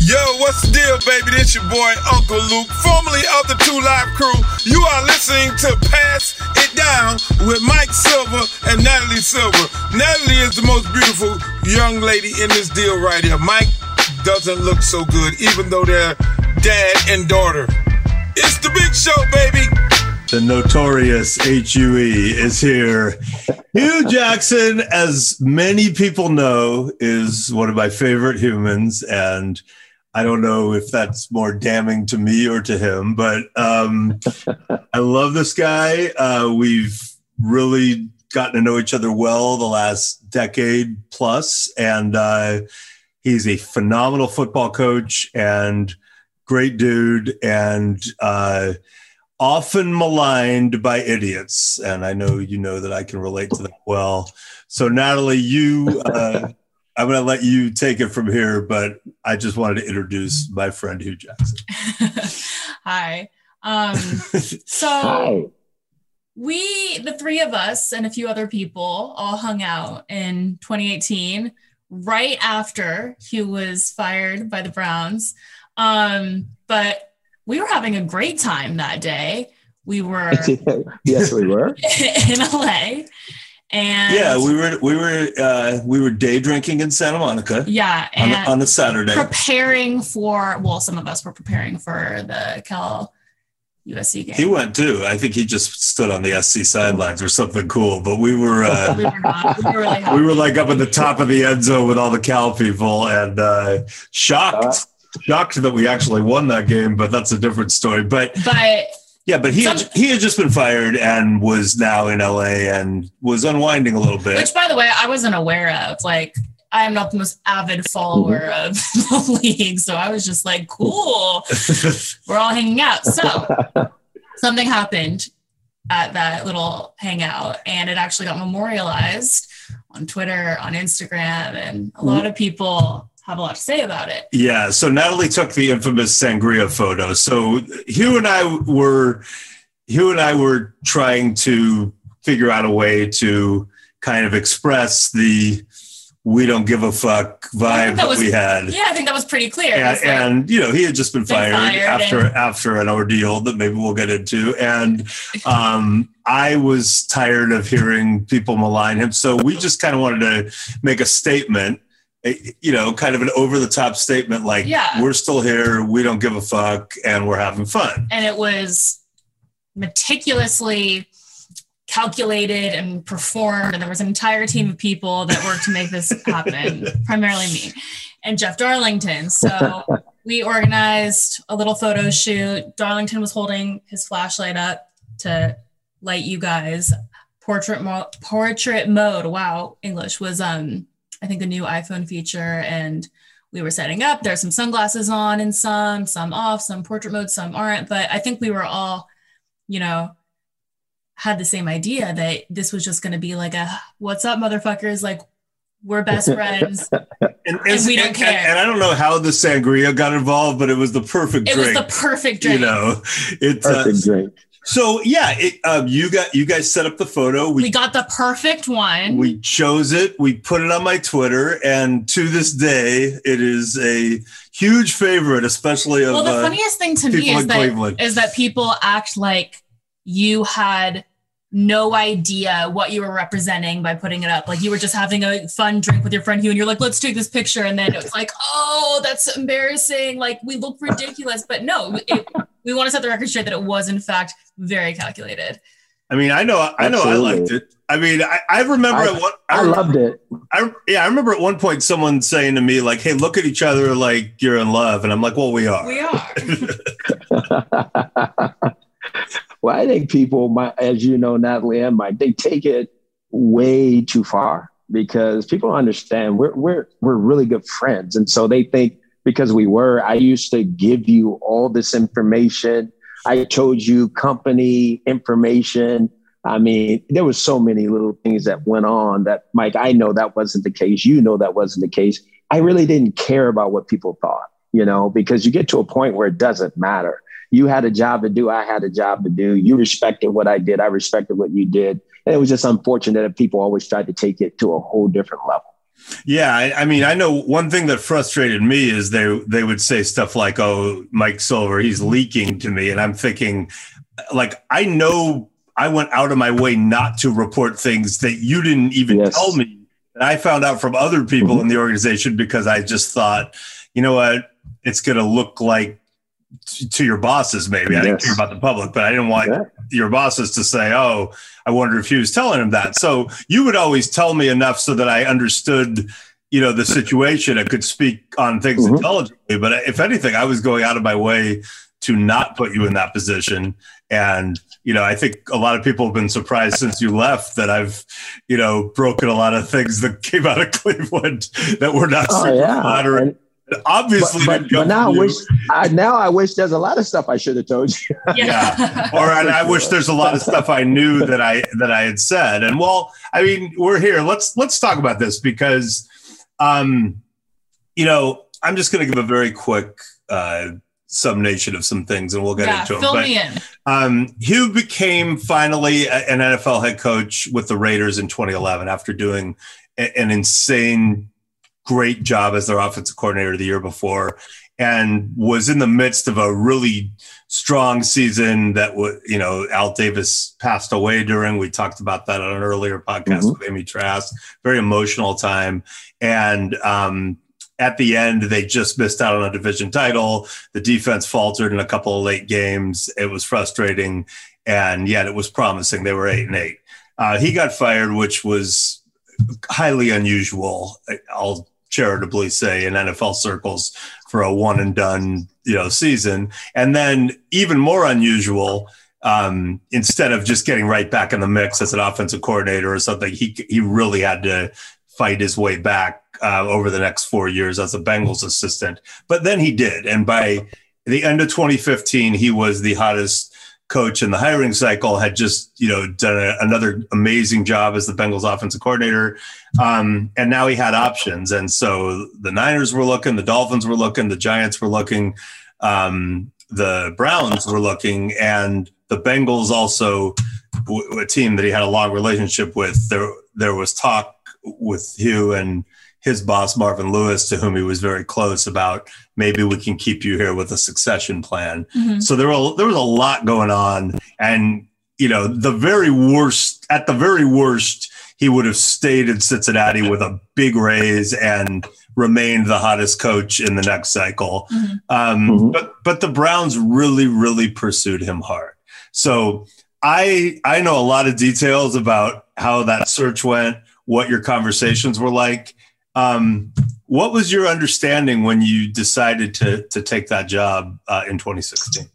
Yo, what's the deal, baby? This your boy, Uncle Luke, formerly of the Two Live Crew. You are listening to Pass It Down with Mike Silver and Natalie Silver. Natalie is the most beautiful young lady in this deal right here. Mike doesn't look so good, even though they're dad and daughter. It's the big show, baby. The notorious HUE is here. Hugh Jackson, as many people know, is one of my favorite humans, and I don't know if that's more damning to me or to him, but I love this guy. We've really gotten to know each other well the last decade plus, and he's a phenomenal football coach and great dude, and often maligned by idiots. And I know you know that I can relate to that well. So Natalie, I'm going to let you take it from here, but I just wanted to introduce my friend Hugh Jackson. Hi. Hi. The three of us and a few other people all hung out in 2018, right after Hugh was fired by the Browns. But we were having a great time that day. We were. Yes, we were. In LA. And yeah, we were day drinking in Santa Monica. Yeah, on a Saturday, preparing for. Well, some of us were preparing for the Cal USC game. He went too. I think he just stood on the SC sidelines or something cool. But we were. We were not. We were really happy. We were like up at the top of the end zone with all the Cal people, and shocked that we actually won that game. But that's a different story. But. Yeah, but he had just been fired and was now in LA and was unwinding a little bit. Which, by the way, I wasn't aware of. Like, I am not the most avid follower of the league, so I was just like, cool, we're all hanging out. So something happened at that little hangout, and it actually got memorialized on Twitter, on Instagram, and a lot of people have a lot to say about it. Yeah. So Natalie took the infamous sangria photo. So Hugh and I were trying to figure out a way to kind of express the we don't give a fuck vibe that we had. Yeah, I think that was pretty clear. And you know, he had just been fired after an ordeal that maybe we'll get into. And I was tired of hearing people malign him. So we just kind of wanted to make a statement, you know, kind of an over-the-top statement like, we're still here, we don't give a fuck, and we're having fun. And it was meticulously calculated and performed, and there was an entire team of people that worked to make this happen, primarily me and Jeff Darlington. So we organized a little photo shoot. Darlington was holding his flashlight up to light you guys. Portrait mode, wow, English, was I think a new iPhone feature, and we were setting up. There's some sunglasses on and some off, some portrait mode, some aren't. But I think we were all, you know, had the same idea that this was just going to be like a, what's up, motherfuckers? Like, we're best friends and we don't care. And I don't know how the sangria got involved, but it was the perfect drink. It was the perfect drink. You know, it's perfect drink. So yeah, you guys set up the photo. We got the perfect one. We chose it. We put it on my Twitter, and to this day, it is a huge favorite, especially of. Well, the funniest thing to me is that people act like you had no idea what you were representing by putting it up. Like you were just having a fun drink with your friend Hugh, and you're like, let's take this picture, and then it was like, oh, that's embarrassing. Like we look ridiculous, but no. We want to set the record straight that it was, in fact, very calculated. I mean, I know I liked it. I mean, I remember I loved it. I remember at one point someone saying to me, like, hey, look at each other like you're in love. And I'm like, well, we are. We are. Well, I think people, as you know, Natalie and Mike, they take it way too far because people don't understand we're really good friends. And so they think, because I used to give you all this information. I told you company information. I mean, there was so many little things that went on that, Mike, I know that wasn't the case. You know that wasn't the case. I really didn't care about what people thought, you know, because you get to a point where it doesn't matter. You had a job to do. I had a job to do. You respected what I did. I respected what you did. And it was just unfortunate that people always tried to take it to a whole different level. Yeah, I mean, I know one thing that frustrated me is they would say stuff like, "Oh, Mike Silver, he's leaking to me," and I'm thinking, like, I know I went out of my way not to report things that you didn't even tell me. And I found out from other people in the organization because I just thought, you know what, it's going to look like to your bosses, maybe. I didn't care about the public, but I didn't want your bosses to say, "Oh, I wonder if he was telling him that." So you would always tell me enough so that I understood, the situation. I could speak on things intelligently, but if anything, I was going out of my way to not put you in that position. And, I think a lot of people have been surprised since you left that I've, broken a lot of things that came out of Cleveland that were not super flattering. Obviously, but now I wish there's a lot of stuff I should have told you. Yeah. And I wish there's a lot of stuff I knew that I had said. And we're here. Let's talk about this because, I'm just going to give a very quick summation of some things, and we'll get into fill it. Me in. Hugh became finally an NFL head coach with the Raiders in 2011 after doing an insane great job as their offensive coordinator the year before, and was in the midst of a really strong season that Al Davis passed away during. We talked about that on an earlier podcast with Amy Trask. Very emotional time. And at the end, they just missed out on a division title. The defense faltered in a couple of late games. It was frustrating, and yet it was promising. They were 8-8. He got fired, which was highly unusual, I'll charitably say, in NFL circles for a one and done, season. And then even more unusual, instead of just getting right back in the mix as an offensive coordinator or something, he really had to fight his way back over the next 4 years as a Bengals assistant. But then he did. And by the end of 2015, he was the hottest coach in the hiring cycle, had just, done another amazing job as the Bengals offensive coordinator. And now he had options. And so the Niners were looking, the Dolphins were looking, the Giants were looking, the Browns were looking, and the Bengals also, a team that he had a long relationship with. There was talk with Hugh and his boss, Marvin Lewis, to whom he was very close, about maybe we can keep you here with a succession plan. So there was a lot going on. And, at the very worst, he would have stayed in Cincinnati with a big raise and remained the hottest coach in the next cycle. But the Browns really, really pursued him hard. So I know a lot of details about how that search went, what your conversations were like. What was your understanding when you decided to take that job in 2016?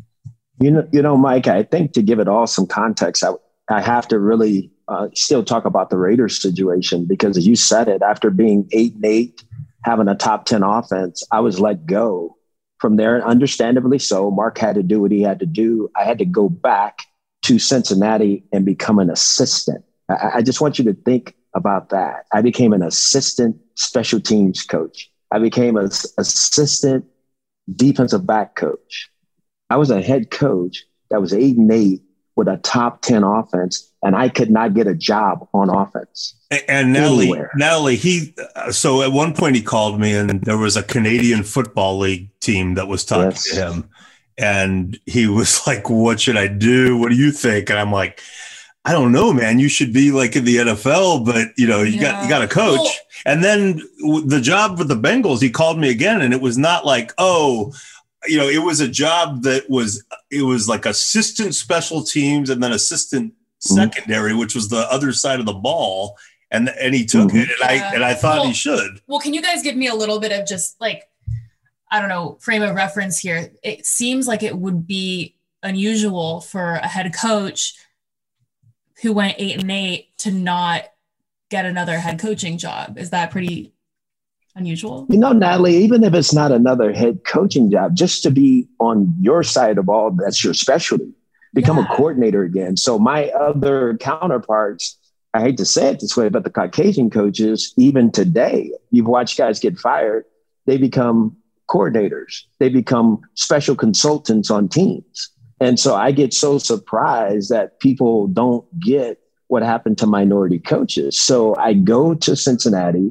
Mike, I think to give it all some context, I have to really still talk about the Raiders situation, because as you said it, after being 8-8, having a top 10 offense, I was let go from there. And understandably so, Mark had to do what he had to do. I had to go back to Cincinnati and become an assistant. I just want you to think about that. I became an assistant special teams coach. I became an assistant defensive back coach. I was a head coach that was 8-8 with a top 10 offense, and I could not get a job on offense. And Natalie, so at one point he called me, and there was a Canadian Football League team that was talking to him, and he was like, "What should I do? What do you think?" And I'm like, "I don't know, man. You should be like in the NFL, but you got to coach." Well, and then the job with the Bengals, he called me again, and it was not like, it was a job that was like assistant special teams and then assistant secondary, which was the other side of the ball. And he took it, and I thought he should. Well, can you guys give me a little bit of just like, I don't know, frame of reference here? It seems like it would be unusual for a head coach who went 8-8 to not get another head coaching job. Is that pretty unusual? Natalie, even if it's not another head coaching job, just to be on your side of all that's your specialty, become a coordinator again. So my other counterparts, I hate to say it this way, but the Caucasian coaches, even today, you've watched guys get fired, they become coordinators. They become special consultants on teams. And so I get so surprised that people don't get what happened to minority coaches. So I go to Cincinnati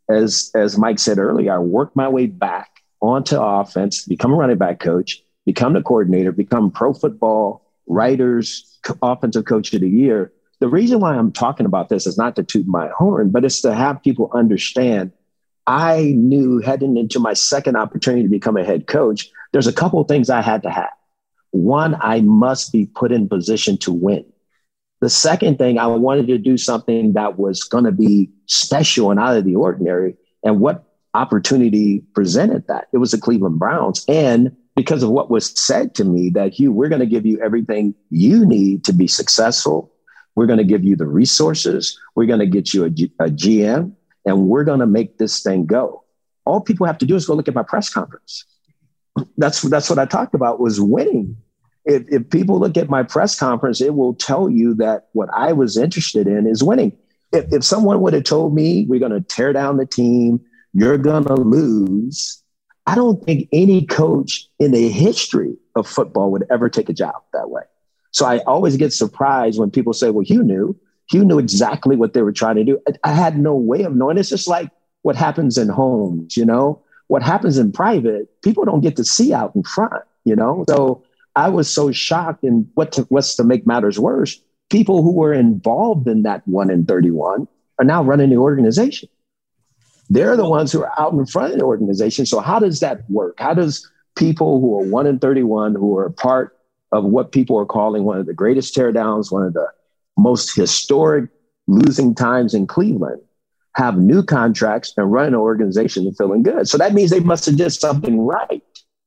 as Mike said earlier, I worked my way back onto offense, become a running back coach, become the coordinator, become Pro Football Writers Offensive Coach of the Year. The reason why I'm talking about this is not to toot my horn, but it's to have people understand. I knew heading into my second opportunity to become a head coach, there's a couple of things I had to have. One, I must be put in position to win. The second thing, I wanted to do something that was going to be special and out of the ordinary. And what opportunity presented that? It was the Cleveland Browns. And because of what was said to me that, Hugh, we're going to give you everything you need to be successful. We're going to give you the resources. We're going to get you a GM, and we're going to make this thing go. All people have to do is go look at my press conference. That's what I talked about, was winning. If people look at my press conference, it will tell you that what I was interested in is winning. If someone would have told me we're going to tear down the team, you're going to lose, I don't think any coach in the history of football would ever take a job that way. So I always get surprised when people say, well, Hugh knew exactly what they were trying to do. I had no way of knowing. It's just like what happens in homes, what happens in private, people don't get to see out in front, So I was so shocked. And what's to make matters worse, people who were involved in that 1-31 are now running the organization. They're the ones who are out in front of the organization. So how does that work? How does people who are 1-31, who are part of what people are calling one of the greatest teardowns, one of the most historic losing times in Cleveland, have new contracts and run an organization and feeling good? So that means they must have did something right.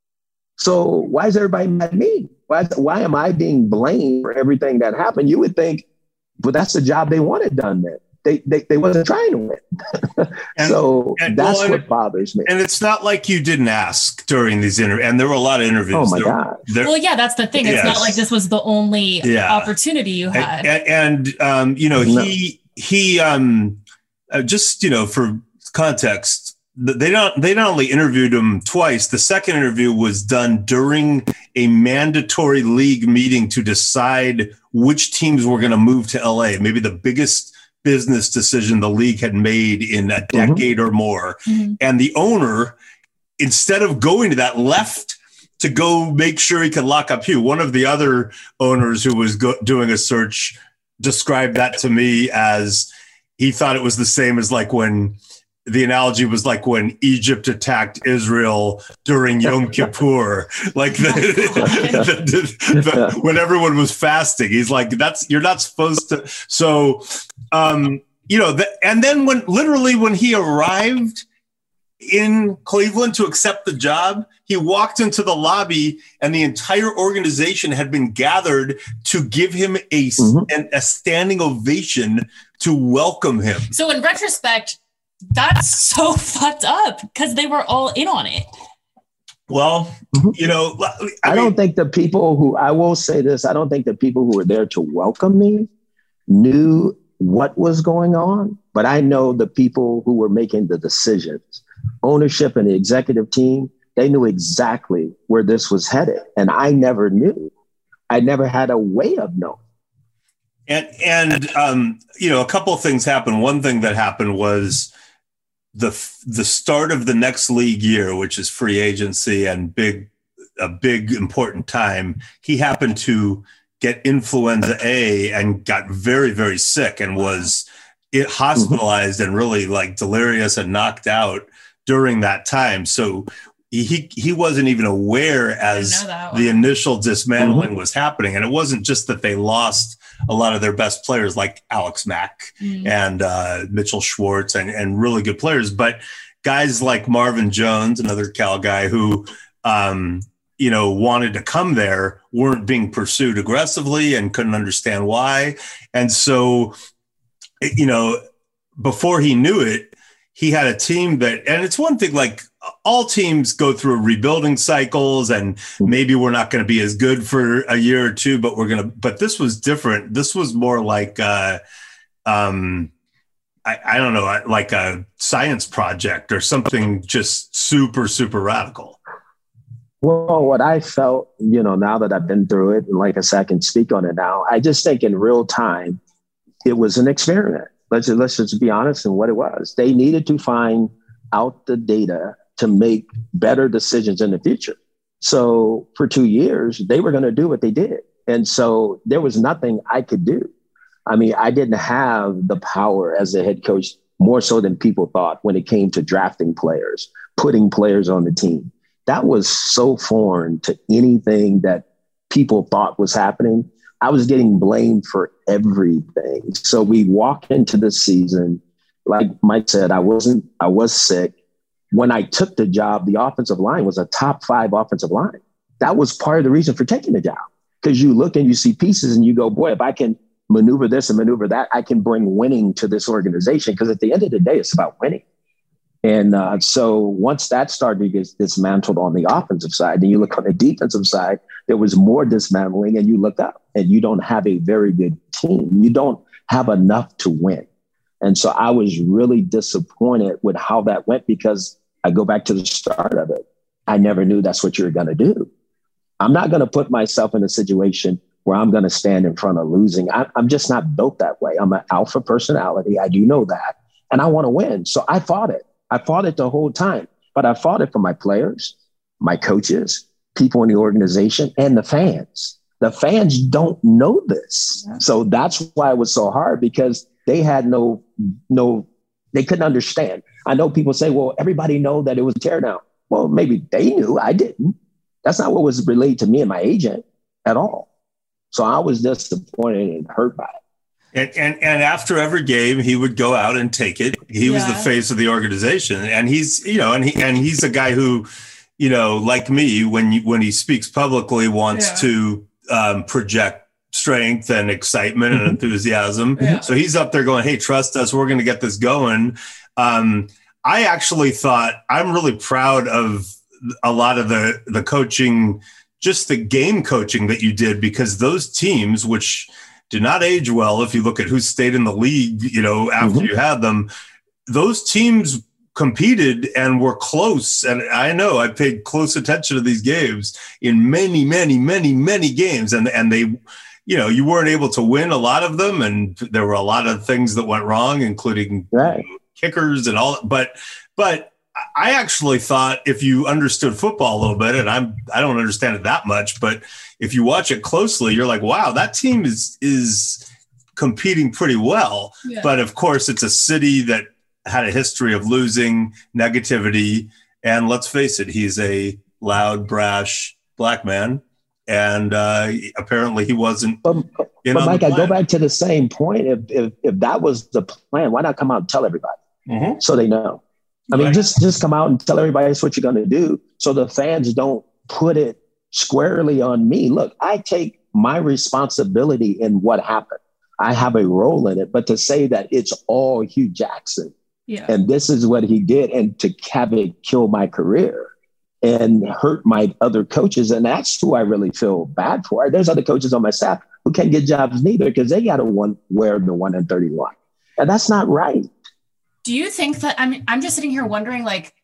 So why is everybody mad at me? Why am I being blamed for everything that happened? You would think, but that's the job they wanted done then. They wasn't trying to win. That's what bothers me. And it's not like you didn't ask during these interviews. And there were a lot of interviews. Oh, my God. Well, yeah, that's the thing. It's not like this was the only opportunity you had. He just, for context, they not only interviewed him twice. The second interview was done during a mandatory league meeting to decide which teams were going to move to LA. Maybe the biggest business decision the league had made in a decade or more. Mm-hmm. And the owner, instead of going to that, left to go make sure he could lock up Hugh. One of the other owners who was doing a search described that to me as, he thought it was the same as like when the analogy was like when Egypt attacked Israel during Yom Kippur, like when everyone was fasting. He's like, you're not supposed to. So, and then when he arrived in Cleveland to accept the job, he walked into the lobby and the entire organization had been gathered to give him a standing ovation to welcome him. So in retrospect, that's so fucked up because they were all in on it. Well, I don't think the people who, I will say this, I don't think the people who were there to welcome me knew what was going on, but I know the people who were making the decisions, ownership and the executive team, they knew exactly where this was headed. And I never knew. I never had a way of knowing. And a couple of things happened. One thing that happened was the start of the next league year, which is free agency and a big important time. He happened to get influenza A and got very, very sick and was hospitalized and really like delirious and knocked out during that time. So he wasn't even aware as the initial dismantling was happening. And it wasn't just that they lost a lot of their best players like Alex Mack and Mitchell Schwartz and really good players, but guys like Marvin Jones, another Cal guy who, wanted to come there, weren't being pursued aggressively and couldn't understand why. And so, before he knew it, he had a team and it's one thing, like all teams go through rebuilding cycles and maybe we're not going to be as good for a year or two, but this was different. This was more like, I don't know, like a science project or something just super, super radical. Well, what I felt, now that I've been through it, and like I said, I can speak on it now, I just think in real time, it was an experiment. Let's just be honest in what it was. They needed to find out the data to make better decisions in the future. So for 2 years, they were going to do what they did. And so there was nothing I could do. I mean, I didn't have the power as a head coach, more so than people thought, when it came to drafting players, putting players on the team. That was so foreign to anything that people thought was happening. I was getting blamed for everything. So we walked into the season, like Mike said, I was sick. When I took the job, the offensive line was a top 5 offensive line. That was part of the reason for taking the job, because you look and you see pieces and you go, boy, if I can maneuver this and maneuver that, I can bring winning to this organization. Because at the end of the day, it's about winning. And so once that started to get dismantled on the offensive side, then you look on the defensive side, there was more dismantling, and you look up and you don't have a very good team. You don't have enough to win. And so I was really disappointed with how that went, because I go back to the start of it. I never knew that's what you were going to do. I'm not going to put myself in a situation where I'm going to stand in front of losing. I'm just not built that way. I'm an alpha personality. I do know that. And I want to win. So I fought it. I fought it the whole time. But I fought it for my players, my coaches, people in the organization, and the fans. The fans don't know this. Yeah. So that's why it was so hard, because they had they couldn't understand. I know people say, well, everybody know that it was a teardown. Well, maybe they knew. I didn't. That's not what was relayed to me and my agent at all. So I was disappointed and hurt by it. And after every game, he would go out and take it. He was the face of the organization, and he's he's a guy who, like me, when he speaks publicly, wants to project strength and excitement and enthusiasm. Yeah. So he's up there going, "Hey, trust us. We're going to get this going." I actually thought, I'm really proud of a lot of the coaching, just the game coaching that you did, because those teams, which did not age well, if you look at who stayed in the league, after you had them, those teams competed and were close. And I know I paid close attention to these games in many, many, many, many games. And they, you weren't able to win a lot of them. And there were a lot of things that went wrong, including kickers and all. But I actually thought, if you understood football a little bit, and I don't understand it that much, but if you watch it closely, you're like, wow, that team is competing pretty well. Yeah. But of course, it's a city that had a history of losing, negativity, and let's face it, he's a loud, brash black man, and apparently he wasn't. But Mike, I go back to the same point. If that was the plan, why not come out and tell everybody so they know? I mean, just come out and tell everybody that's what you're going to do, so the fans don't put it squarely on me. Look, I take my responsibility in what happened. I have a role in it, but to say that it's all Hue Jackson and this is what he did, and to have it kill my career and hurt my other coaches, and that's who I really feel bad for. There's other coaches on my staff who can't get jobs neither, because they got to wear the 1 and 31, and that's not right. Do you think that, I'm just sitting here wondering, like,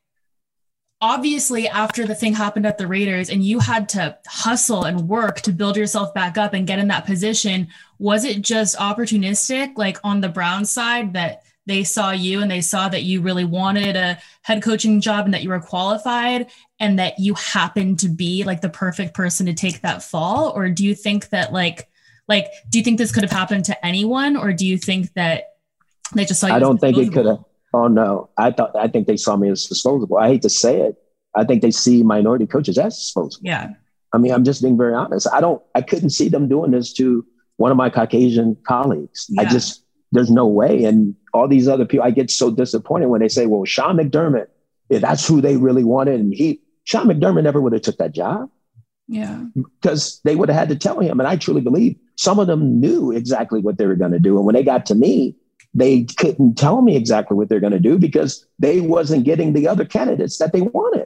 obviously after the thing happened at the Raiders and you had to hustle and work to build yourself back up and get in that position, was it just opportunistic, like on the Browns side, that they saw you and they saw that you really wanted a head coaching job and that you were qualified and that you happened to be like the perfect person to take that fall? Or do you think that do you think this could have happened to anyone? Or do you think that they just saw you? I don't think it could have. Oh no, I think they saw me as disposable. I hate to say it. I think they see minority coaches as disposable. Yeah. I mean, I'm just being very honest. I couldn't see them doing this to one of my Caucasian colleagues. Yeah. There's no way. And all these other people, I get so disappointed when they say, well, Sean McDermott, that's who they really wanted. And Sean McDermott never would have took that job. Yeah. Because they would have had to tell him. And I truly believe some of them knew exactly what they were going to do. And when they got to me, they couldn't tell me exactly what they're going to do because they wasn't getting the other candidates that they wanted.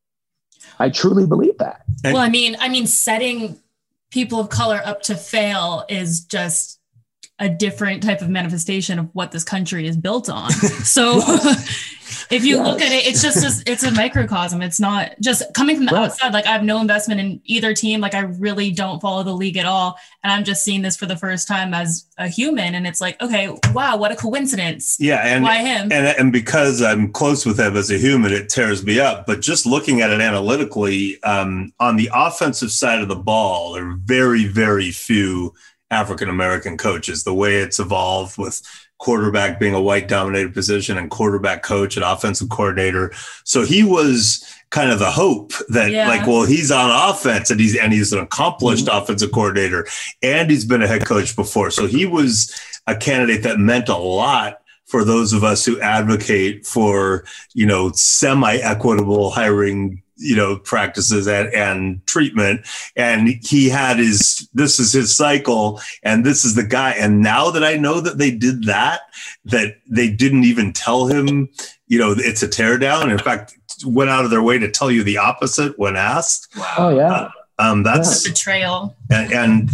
I truly believe that. Well, I mean, setting people of color up to fail is just a different type of manifestation of what this country is built on. So if you look at it, it's a microcosm. It's not just coming from the outside. Like I have no investment in either team. Like I really don't follow the league at all. And I'm just seeing this for the first time as a human. And it's like, okay, wow, what a coincidence. Yeah. And why him? And because I'm close with him as a human, it tears me up. But just looking at it analytically, on the offensive side of the ball, there are very, very few African-American coaches. The way it's evolved with quarterback being a white dominated position and quarterback coach and offensive coordinator. So he was kind of the hope that he's on offense and he's an accomplished offensive coordinator and he's been a head coach before. So he was a candidate that meant a lot for those of us who advocate for, semi-equitable hiring practices and treatment. And he had this is his cycle and this is the guy. And now that I know that they did that they didn't even tell him, it's a teardown. In fact, went out of their way to tell you the opposite when asked. Wow. Oh yeah. That's betrayal. And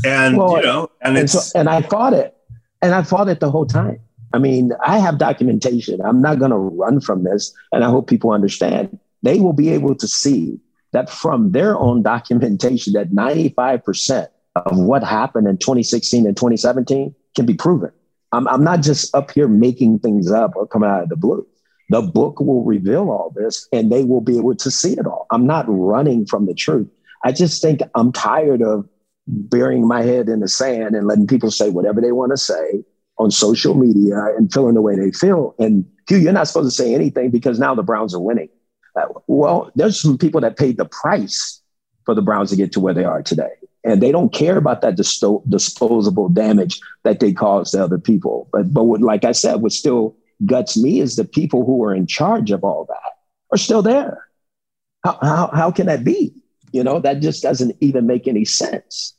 I fought it. And I fought it the whole time. I mean, I have documentation. I'm not going to run from this. And I hope people understand. They will be able to see that from their own documentation that 95% of what happened in 2016 and 2017 can be proven. I'm not just up here making things up or coming out of the blue. The book will reveal all this and they will be able to see it all. I'm not running from the truth. I just think I'm tired of burying my head in the sand and letting people say whatever they want to say on social media and feeling the way they feel. And Hugh, you're not supposed to say anything because now the Browns are winning. Well, there's some people that paid the price for the Browns to get to where they are today. And they don't care about that disposable damage that they cause to other people. But what, like I said, what still guts me is the people who are in charge of all that are still there. How can that be? That just doesn't even make any sense.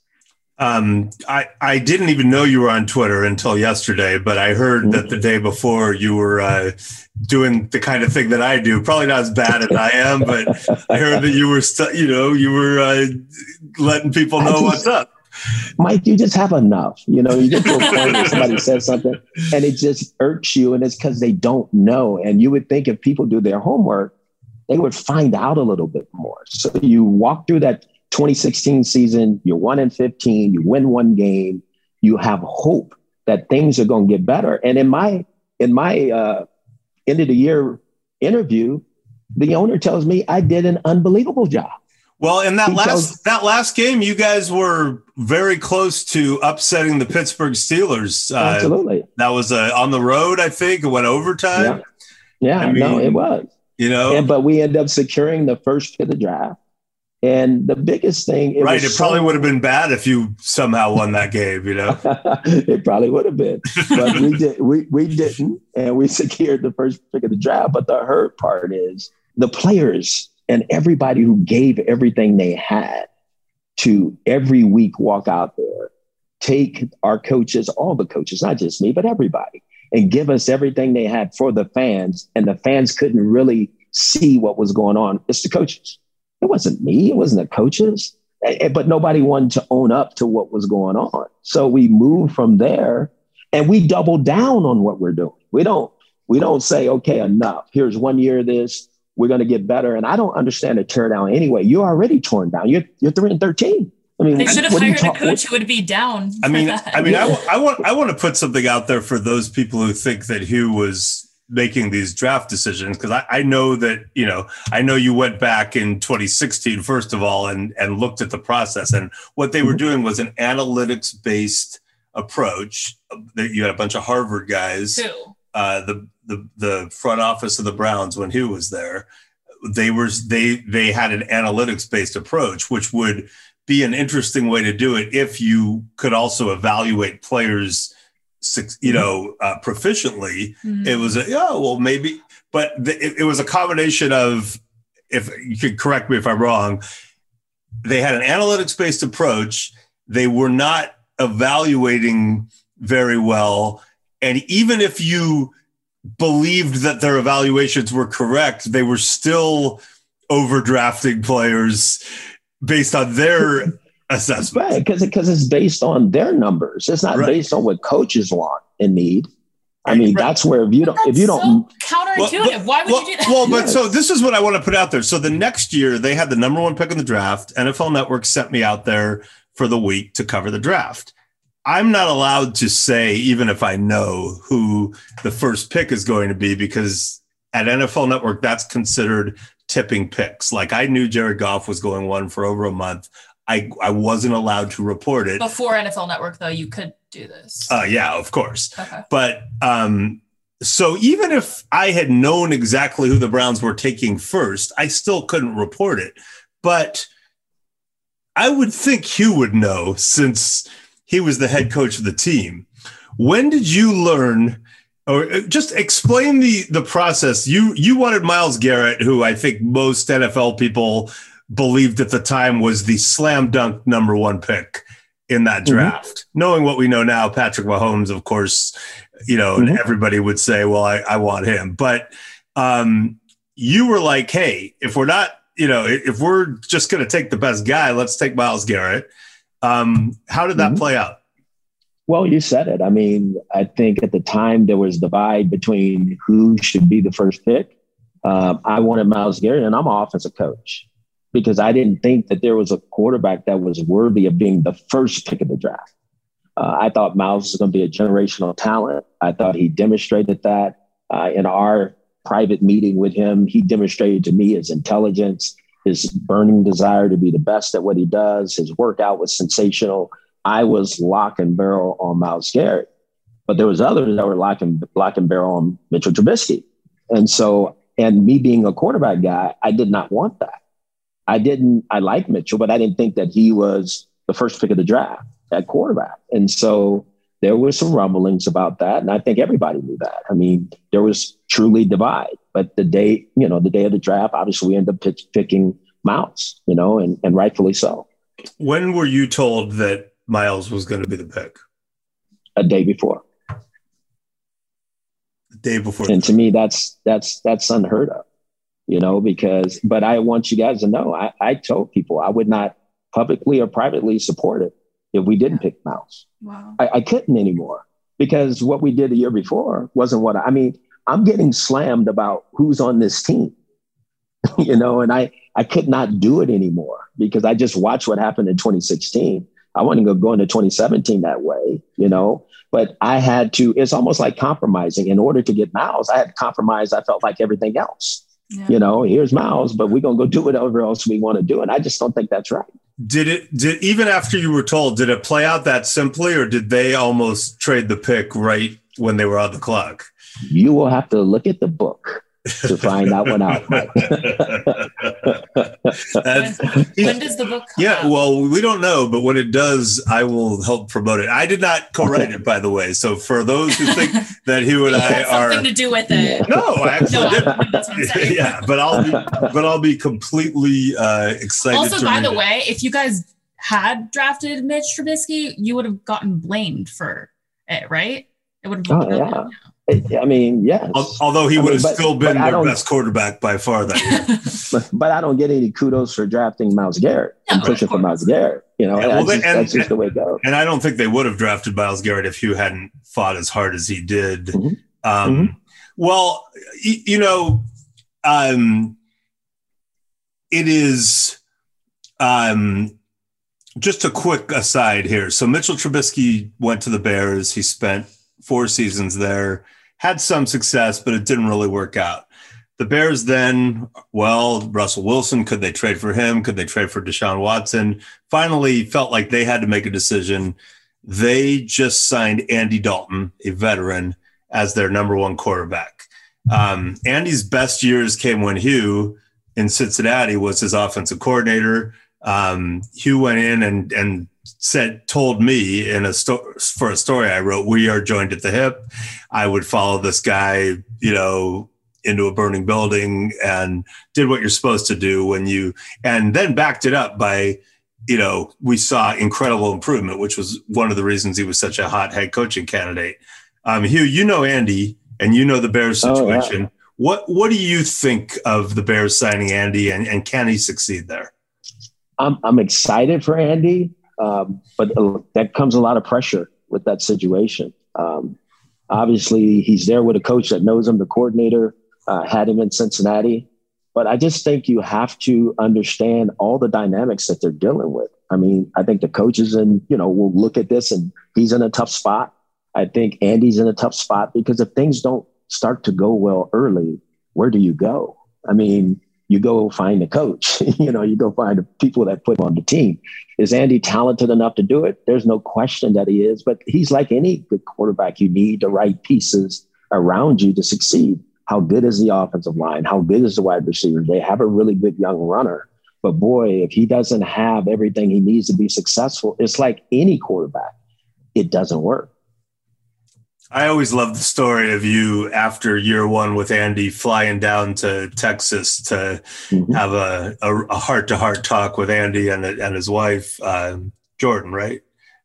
I didn't even know you were on Twitter until yesterday, but I heard that the day before you were doing the kind of thing that I do. Probably not as bad as I am, but I heard that you were letting people know what's up. Mike, you just have enough. You get to a point where somebody says something and it just irks you, and it's because they don't know. And you would think if people do their homework, they would find out a little bit more. So you walk through that 2016 season, you're 1-15, you win one game, you have hope that things are going to get better. And in my end of the year interview, the owner tells me I did an unbelievable job. Well, in that last game, you guys were very close to upsetting the Pittsburgh Steelers. Absolutely. That was on the road, I think. It went overtime. Yeah, no, it was. But we ended up securing the first pick of the draft. And the biggest thing, it probably would have been bad if you somehow won that game, It probably would have been, but we didn't, and we secured the first pick of the draft. But the hurt part is the players and everybody who gave everything they had to every week walk out there, take our coaches, all the coaches, not just me, but everybody, and give us everything they had for the fans. And the fans couldn't really see what was going on. It's the coaches. It wasn't me. It wasn't the coaches, but nobody wanted to own up to what was going on. So we moved from there and we doubled down on what we're doing. We don't say, okay, enough. Here's 1 year of this. We're going to get better. And I don't understand a tear down anyway. You're already torn down. You're 3-13. I mean, they should have hired a coach who would be down. I want to put something out there for those people who think that Hugh was making these draft decisions, because I know that, I know you went back in 2016, first of all, and looked at the process. And what they were doing was an analytics-based approach. You had a bunch of Harvard guys, the front office of the Browns when Hugh was there. They had an analytics-based approach, which would be an interesting way to do it if you could also evaluate players proficiently. It was maybe, but it was a combination of, if you could correct me if I'm wrong, they had an analytics-based approach. They were not evaluating very well. And even if you believed that their evaluations were correct, they were still overdrafting players based on their assessments. Right, because it's based on their numbers. It's not based on what coaches want and need. I mean, that's where if you don't so counterintuitive. Why would you do that? Well, but so this is what I want to put out there. So the next year they had the number one pick in the draft. NFL Network sent me out there for the week to cover the draft. I'm not allowed to say, even if I know who the first pick is going to be, because at NFL Network, that's considered tipping picks. Like I knew Jared Goff was going one for over a month. I wasn't allowed to report it. Before NFL Network, though, you could do this. Yeah, of course. Okay. But so even if I had known exactly who the Browns were taking first, I still couldn't report it. But I would think Hugh would know since he was the head coach of the team. When did you learn, or just explain the process? You wanted Myles Garrett, who I think most NFL people believed at the time was the slam dunk number one pick in that draft. Knowing what we know now, Patrick Mahomes, of course, and everybody would say, well, I want him. But you were like, hey, if we're not, if we're just going to take the best guy, let's take Myles Garrett. How did that play out? Well, you said it. I mean, I think at the time there was divide between who should be the first pick. I wanted Myles Garrett, and I'm an offensive coach, because I didn't think that there was a quarterback that was worthy of being the first pick of the draft. I thought Myles was going to be a generational talent. I thought he demonstrated that in our private meeting with him. He demonstrated to me his intelligence, his burning desire to be the best at what he does. His workout was sensational. I was lock and barrel on Myles Garrett, but there was others that were lock and barrel on Mitchell Trubisky. And me being a quarterback guy, I did not want that. I like Mitchell, but I didn't think that he was the first pick of the draft at quarterback. And so there was some rumblings about that. And I think everybody knew that. I mean, there was truly divide, but the day of the draft, obviously we ended up picking Myles, and rightfully so. When were you told that Myles was going to be the pick? A day before. The day before. And to me, that's unheard of. But I want you guys to know, I told people I would not publicly or privately support it if we didn't pick Myles. Wow. I couldn't anymore, because what we did the year before wasn't I'm getting slammed about who's on this team, and I could not do it anymore because I just watched what happened in 2016. I wasn't going to go into 2017 that way, but I had to, it's almost like compromising. In order to get Myles, I had to compromise. I felt like everything else. Yeah. Here's Myles, but we're going to go do whatever else we want to do. And I just don't think that's right. Did even after you were told, did it play out that simply, or did they almost trade the pick right when they were on the clock? You will have to look at the book to find that one out. When does the book come out? Well, we don't know, but when it does, I will help promote it. I did not co-write it, by the way. So for those who think that Hugh and I are something to do with it, no, I actually didn't. That's what I'm saying. Yeah, but I'll be completely excited. Also, by the way, if you guys had drafted Mitch Trubisky, you would have gotten blamed for it, right? It would have been I mean, yes. Although he would have still been their best quarterback by far that year. but I don't get any kudos for drafting Myles Garrett and pushing for Myles Garrett. That's just the way it goes. And I don't think they would have drafted Myles Garrett if Hugh hadn't fought as hard as he did. Well, it is just a quick aside here. So Mitchell Trubisky went to the Bears. He spent 4 seasons there, had some success, but it didn't really work out. The Bears then, Russell Wilson, could they trade for him? Could they trade for Deshaun Watson? Finally felt like they had to make a decision. They just signed Andy Dalton, a veteran, as their number one quarterback. Andy's best years came when Hugh in Cincinnati was his offensive coordinator. Hugh went in and told me for a story I wrote, we are joined at the hip. I would follow this guy, into a burning building, and did what you're supposed to do and then backed it up by, we saw incredible improvement, which was one of the reasons he was such a hot head coaching candidate. Hugh, Andy, and the Bears situation. Oh, yeah. What do you think of the Bears signing Andy, and can he succeed there? I'm excited for Andy. But that comes a lot of pressure with that situation. Obviously, he's there with a coach that knows him. The coordinator had him in Cincinnati. But I just think you have to understand all the dynamics that they're dealing with. I mean, I think the coaches will look at this and he's in a tough spot. I think Andy's in a tough spot because if things don't start to go well early, where do you go? I mean, you go find a coach, you go find the people that put him on the team. Is Andy talented enough to do it? There's no question that he is, but he's like any good quarterback. You need the right pieces around you to succeed. How good is the offensive line? How good is the wide receiver? They have a really good young runner, but boy, if he doesn't have everything he needs to be successful, it's like any quarterback. It doesn't work. I always love the story of you after year one with Andy flying down to Texas to have a heart-to-heart talk with Andy and his wife, Jordan, right?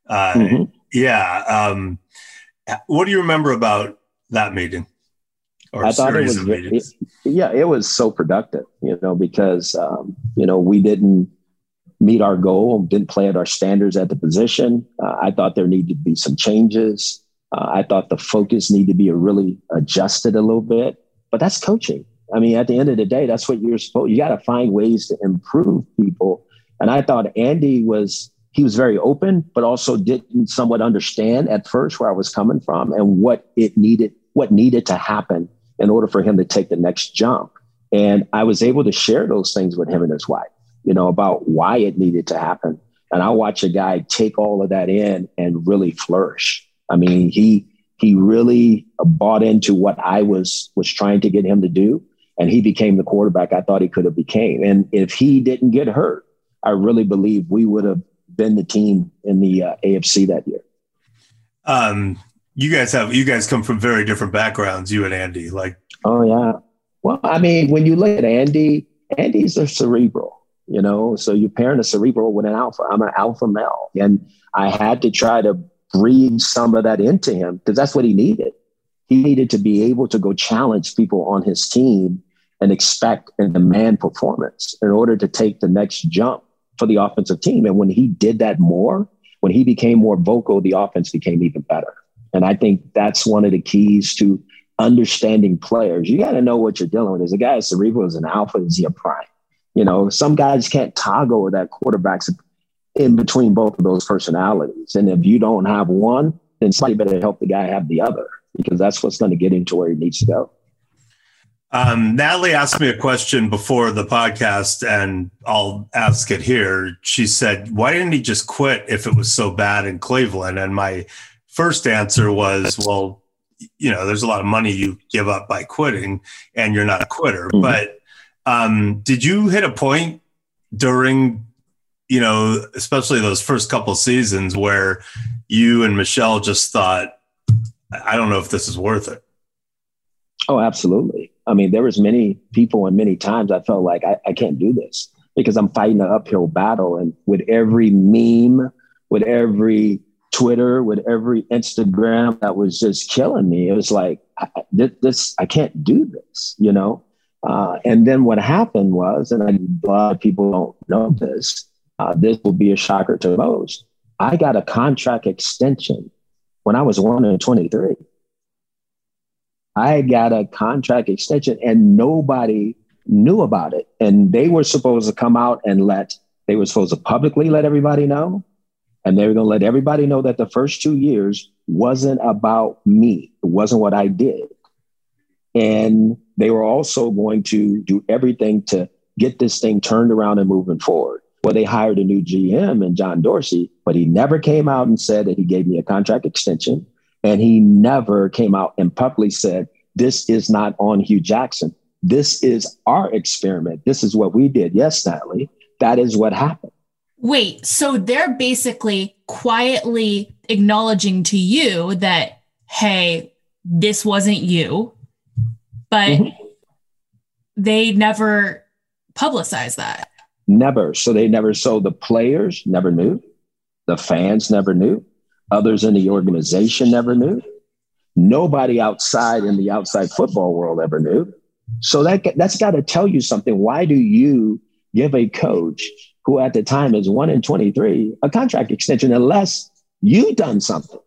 Yeah. What do you remember about that meeting? I thought it was, it was so productive, because, we didn't meet our goal, didn't play at our standards at the position. I thought there needed to be some changes. I thought the focus needed to be really adjusted a little bit, but that's coaching. I mean, at the end of the day, that's what you're supposed. You got to find ways to improve people. And I thought Andy was very open, but also didn't somewhat understand at first where I was coming from and what needed to happen in order for him to take the next jump. And I was able to share those things with him and his wife, about why it needed to happen. And I watch a guy take all of that in and really flourish. I mean, he really bought into what I was trying to get him to do, and he became the quarterback I thought he could have became. And if he didn't get hurt, I really believe we would have been the team in the AFC that year. You guys come from very different backgrounds, you and Andy. Oh yeah. Well, I mean, when you look at Andy's a cerebral, so you're pairing a cerebral with an alpha. I'm an alpha male, and I had to try to breathe some of that into him because that's what he needed. He needed to be able to go challenge people on his team and expect and demand performance in order to take the next jump for the offensive team. And when he did that more, when he became more vocal, the offense became even better. And I think that's one of the keys to understanding players. You got to know what you're dealing with. Is a guy a cerebral, is an alpha, is he a prime? Some guys can't toggle that quarterback's in between both of those personalities. And if you don't have one, then somebody better help the guy have the other, because that's what's going to get him to where he needs to go. Natalie asked me a question before the podcast, and I'll ask it here. She said, why didn't he just quit if it was so bad in Cleveland? And my first answer was, well, there's a lot of money you give up by quitting, and you're not a quitter. Mm-hmm. But did you hit a point during especially those first couple seasons where you and Michelle just thought, I don't know if this is worth it? Oh, absolutely. I mean, there was many people and many times I felt like I can't do this because I'm fighting an uphill battle. And with every meme, with every Twitter, with every Instagram that was just killing me, it was like, I can't do this, And then what happened was, and a lot of people don't know this, this will be a shocker to most. I got a contract extension when I was 1-23. I got a contract extension and nobody knew about it. And they were supposed to come out and they were supposed to publicly let everybody know. And they were going to let everybody know that the first 2 years wasn't about me. It wasn't what I did. And they were also going to do everything to get this thing turned around and moving forward. Well, they hired a new GM in John Dorsey, but he never came out and said that he gave me a contract extension. And he never came out and publicly said, this is not on Hue Jackson. This is our experiment. This is what we did. Yes, Natalie, that is what happened. Wait, so they're basically quietly acknowledging to you that, hey, this wasn't you, but they never publicized that. Never. So the players never knew. The fans never knew. Others in the organization never knew. Nobody outside in the outside football world ever knew. So that's got to tell you something. Why do you give a coach who at the time is 1 in 23, a contract extension unless you done something.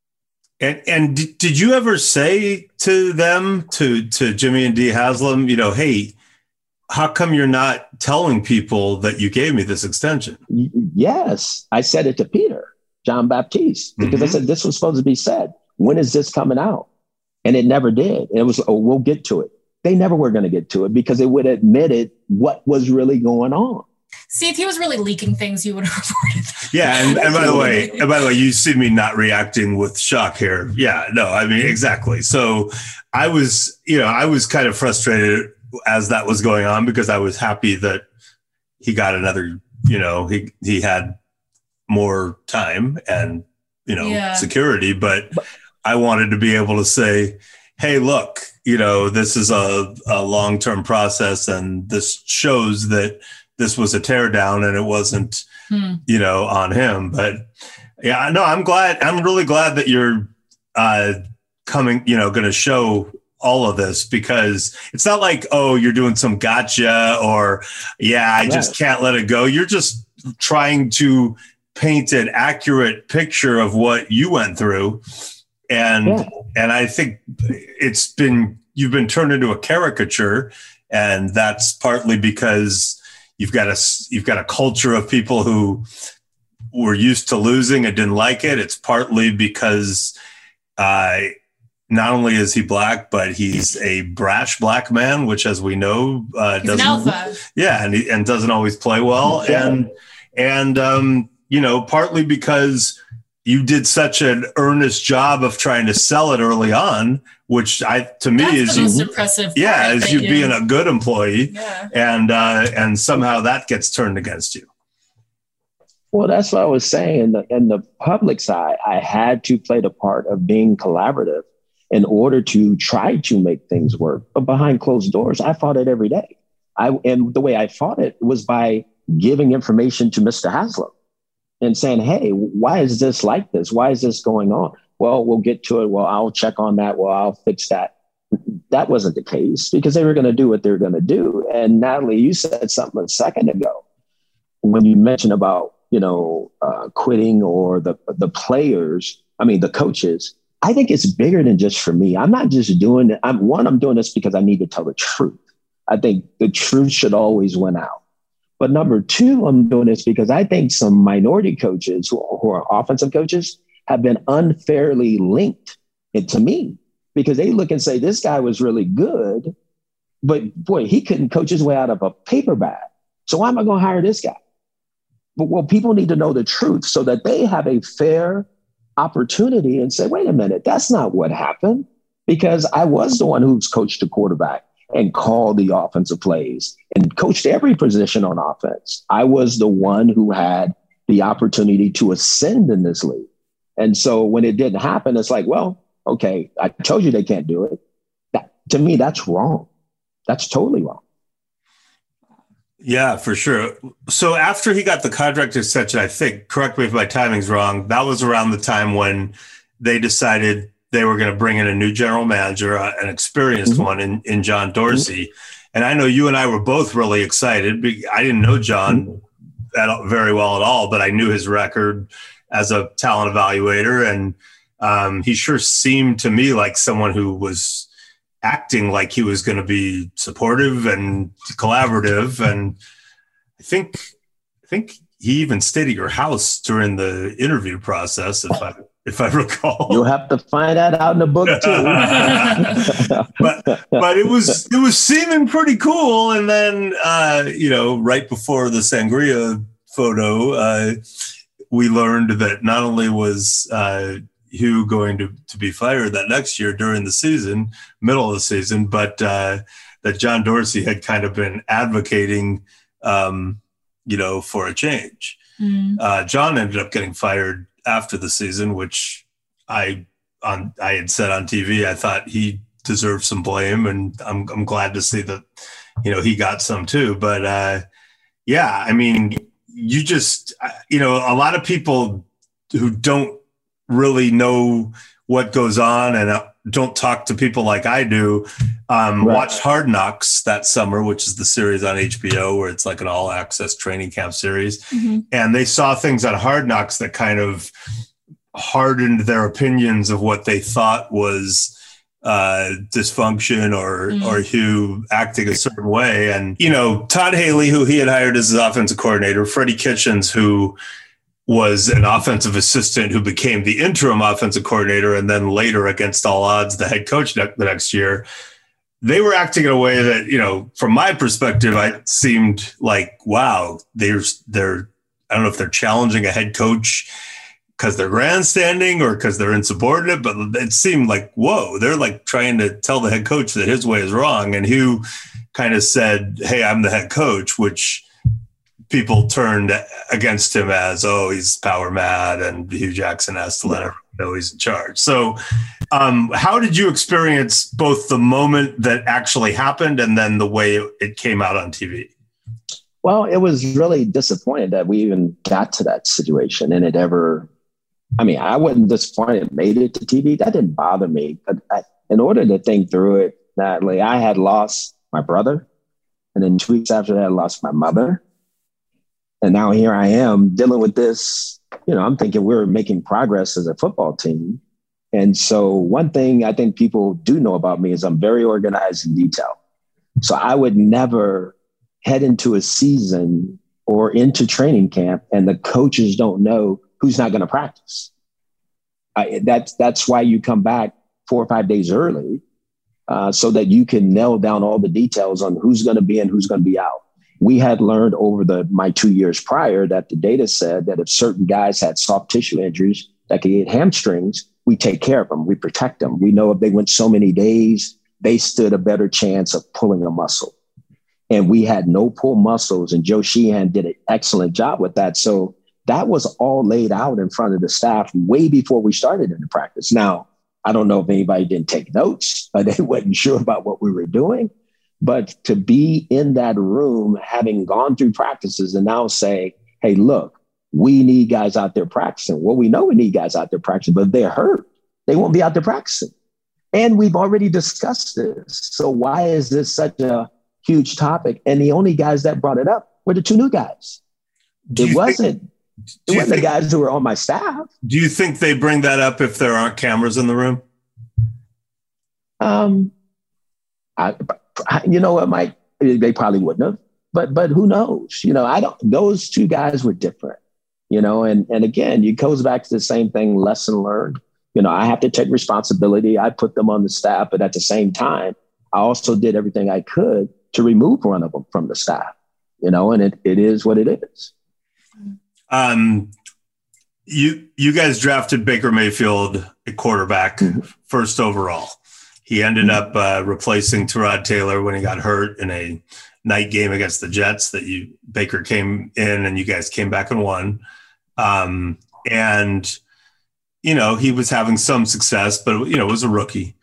And did you ever say to them, to Jimmy and Dee Haslam, you know, hey, how come you're not telling people that you gave me this extension? Yes, I said it to Peter, John Baptiste, because I said this was supposed to be said. When is this coming out? And it never did. It was, oh, we'll get to it. They never were going to get to it because it would have admitted what was really going on. See, if he was really leaking things, you would have reported that. Yeah, and by the way, you see me not reacting with shock here. Yeah, no, I mean, exactly. So I was kind of frustrated as that was going on because I was happy that he got another, you know, he had more time and, you know, security, but I wanted to be able to say, hey, look, you know, this is a long-term process and this shows that this was a teardown and it wasn't, you know, on him. But yeah, no, I'm really glad that you're coming, you know, going to show all of this, because it's not like, oh, you're doing some gotcha or, I just can't let it go. You're just trying to paint an accurate picture of what you went through. And I think you've been turned into a caricature, and that's partly because you've got a culture of people who were used to losing and didn't like it. It's partly because not only is he black, but he's a brash black man, which, as we know, doesn't. An alpha. Yeah, and doesn't always play well, and you know, partly because you did such an earnest job of trying to sell it early on, which to me is the most impressive. Is you being a good employee, and somehow that gets turned against you. Well, that's what I was saying. In the public side, I had to play the part of being collaborative in order to try to make things work. But behind closed doors, I fought it every day. And the way I fought it was by giving information to Mr. Haslam and saying, hey, why is this like this? Why is this going on? Well, we'll get to it. Well, I'll check on that. Well, I'll fix that. That wasn't the case because they were going to do what they were going to do. And Natalie, you said something a second ago when you mentioned about, you know, quitting or the players, the coaches. I think it's bigger than just for me. I'm not just doing it. I'm doing this because I need to tell the truth. I think the truth should always win out. But number two, I'm doing this because I think some minority coaches who are offensive coaches have been unfairly linked to me because they look and say, this guy was really good, but boy, he couldn't coach his way out of a paper bag. So why am I going to hire this guy? But well, people need to know the truth so that they have a fair opportunity and say, wait a minute, that's not what happened, because I was the one who's coached the quarterback and called the offensive plays and coached every position on offense. I was the one who had the opportunity to ascend in this league. And so when it didn't happen, it's like, well, okay, I told you they can't do it. To me, that's wrong. That's totally wrong. Yeah, for sure. So after he got the contract extension, I think, correct me if my timing's wrong, that was around the time when they decided they were going to bring in a new general manager, an experienced one in John Dorsey. And I know you and I were both really excited. I didn't know John very well at all, but I knew his record as a talent evaluator. And he sure seemed to me like someone who was acting like he was going to be supportive and collaborative. And I think he even stayed at your house during the interview process, if I recall. You'll have to find that out in the book too. but it was seeming pretty cool. And then right before the sangria photo, we learned that not only was Hugh going to be fired that next year during the season, middle of the season, but that John Dorsey had kind of been advocating, for a change. John ended up getting fired after the season, which I had said on TV, I thought he deserved some blame, and I'm glad to see that, he got some too. But you just, a lot of people who don't really know what goes on and don't talk to people like I do, watched Hard Knocks that summer, which is the series on HBO where it's like an all access training camp series. Mm-hmm. And they saw things on Hard Knocks that kind of hardened their opinions of what they thought was dysfunction or Hugh acting a certain way. And, Todd Haley, who he had hired as his offensive coordinator, Freddie Kitchens, who was an offensive assistant who became the interim offensive coordinator, and then later, against all odds, the head coach the next year. They were acting in a way that, from my perspective, it seemed like, wow, they're I don't know if they're challenging a head coach because they're grandstanding or because they're insubordinate, but it seemed like, whoa, they're like trying to tell the head coach that his way is wrong. And Hugh kind of said, hey, I'm the head coach, which people turned against him as, oh, he's power mad, and Hugh Jackson has to let everyone know he's in charge. So how did you experience both the moment that actually happened and then the way it came out on TV? Well, it was really disappointing that we even got to that situation, and I wasn't disappointed it made it to TV. That didn't bother me. But in order to think through it, Natalie, I had lost my brother. And then 2 weeks after that, I lost my mother. And now here I am dealing with this. I'm thinking we're making progress as a football team. And so one thing I think people do know about me is I'm very organized in detail. So I would never head into a season or into training camp and the coaches don't know who's not going to practice. That's why you come back 4 or 5 days early so that you can nail down all the details on who's going to be in, who's going to be out. We had learned over my 2 years prior that the data said that if certain guys had soft tissue injuries that could get hamstrings, we take care of them. We protect them. We know if they went so many days, they stood a better chance of pulling a muscle. And we had no pull muscles, and Joe Sheehan did an excellent job with that. So that was all laid out in front of the staff way before we started into practice. Now, I don't know if anybody didn't take notes, or they wasn't sure about what we were doing. But to be in that room, having gone through practices and now say, hey, look, we need guys out there practicing. Well, we know we need guys out there practicing, but if they're hurt, they won't be out there practicing. And we've already discussed this. So why is this such a huge topic? And the only guys that brought it up were the 2 new guys. It wasn't the guys who were on my staff. Do you think they bring that up if there aren't cameras in the room? You know what, Mike? They probably wouldn't have, but who knows? Those 2 guys were different, and again, it goes back to the same thing, lesson learned. I have to take responsibility. I put them on the staff, but at the same time, I also did everything I could to remove one of them from the staff, and it is what it is. You guys drafted Baker Mayfield at quarterback first overall. He ended up replacing Tyrod Taylor when he got hurt in a night game against the Jets that Baker came in and you guys came back and won. And he was having some success, but it was a rookie.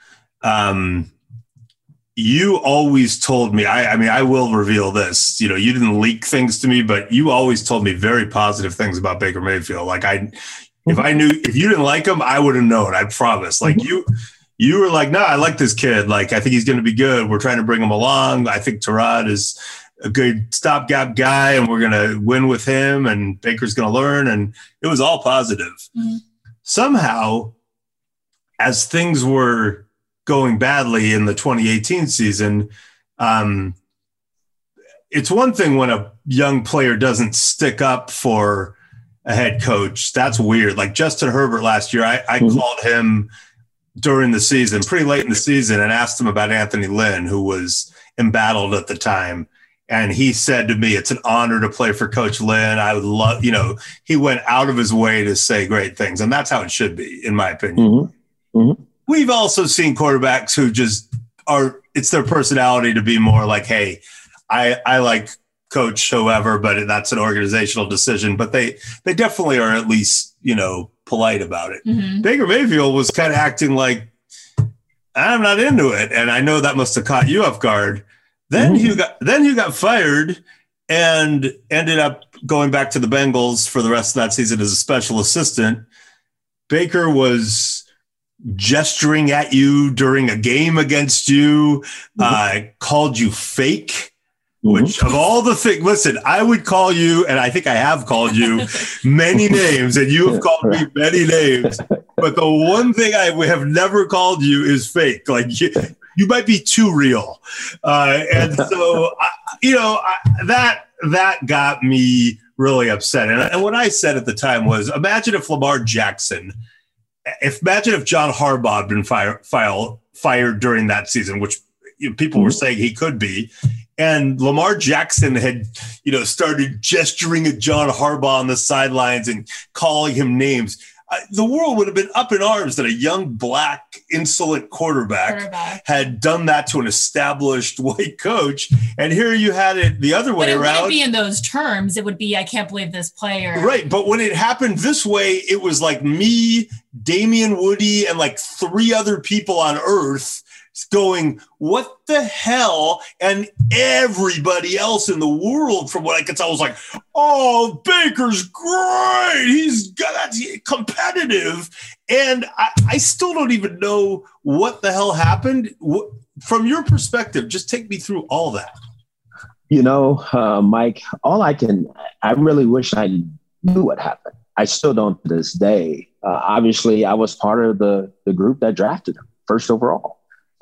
You always told me, I will reveal this, you didn't leak things to me, but you always told me very positive things about Baker Mayfield. Like if you didn't like him, I would have known, I promise. Like you were like, no, I like this kid. Like, I think he's going to be good. We're trying to bring him along. I think Tyrod is a good stopgap guy and we're going to win with him and Baker's going to learn. And it was all positive. Mm-hmm. Somehow, as things were going badly in the 2018 season, it's one thing when a young player doesn't stick up for a head coach. That's weird. Like Justin Herbert last year, I called him during the season, pretty late in the season, and asked him about Anthony Lynn, who was embattled at the time. And he said to me, it's an honor to play for Coach Lynn. I would love, he went out of his way to say great things. And that's how it should be, in my opinion. Mm-hmm. Mm-hmm. We've also seen quarterbacks who just it's their personality to be more like, hey, I like coach whoever, but that's an organizational decision. But they definitely are at least, polite about it. Mm-hmm. Baker Mayfield was kind of acting like, I'm not into it. And I know that must have caught you off guard. Then you got fired and ended up going back to the Bengals for the rest of that season as a special assistant. Baker was gesturing at you during a game against you, called you fake, which of all the things, listen, I would call you, and I think I have called you many names, and you have called me many names. But the one thing I have never called you is fake. Like you might be too real. And so, that got me really upset. And what I said at the time was, imagine if John Harbaugh had been fired during that season, which people were saying he could be, and Lamar Jackson had, started gesturing at John Harbaugh on the sidelines and calling him names. The world would have been up in arms that a young, black, insolent quarterback had done that to an established white coach. And here you had it the other way around. But it wouldn't be in those terms. It would be, I can't believe this player. Right. But when it happened this way, it was like me, Damian Woody, and like 3 other people on earth going, what the hell? And everybody else in the world, from what I could tell, was like, oh, Baker's great. He's competitive. And I still don't even know what the hell happened. From your perspective, just take me through all that. Mike, I really wish I knew what happened. I still don't to this day. Obviously, I was part of the group that drafted him first overall.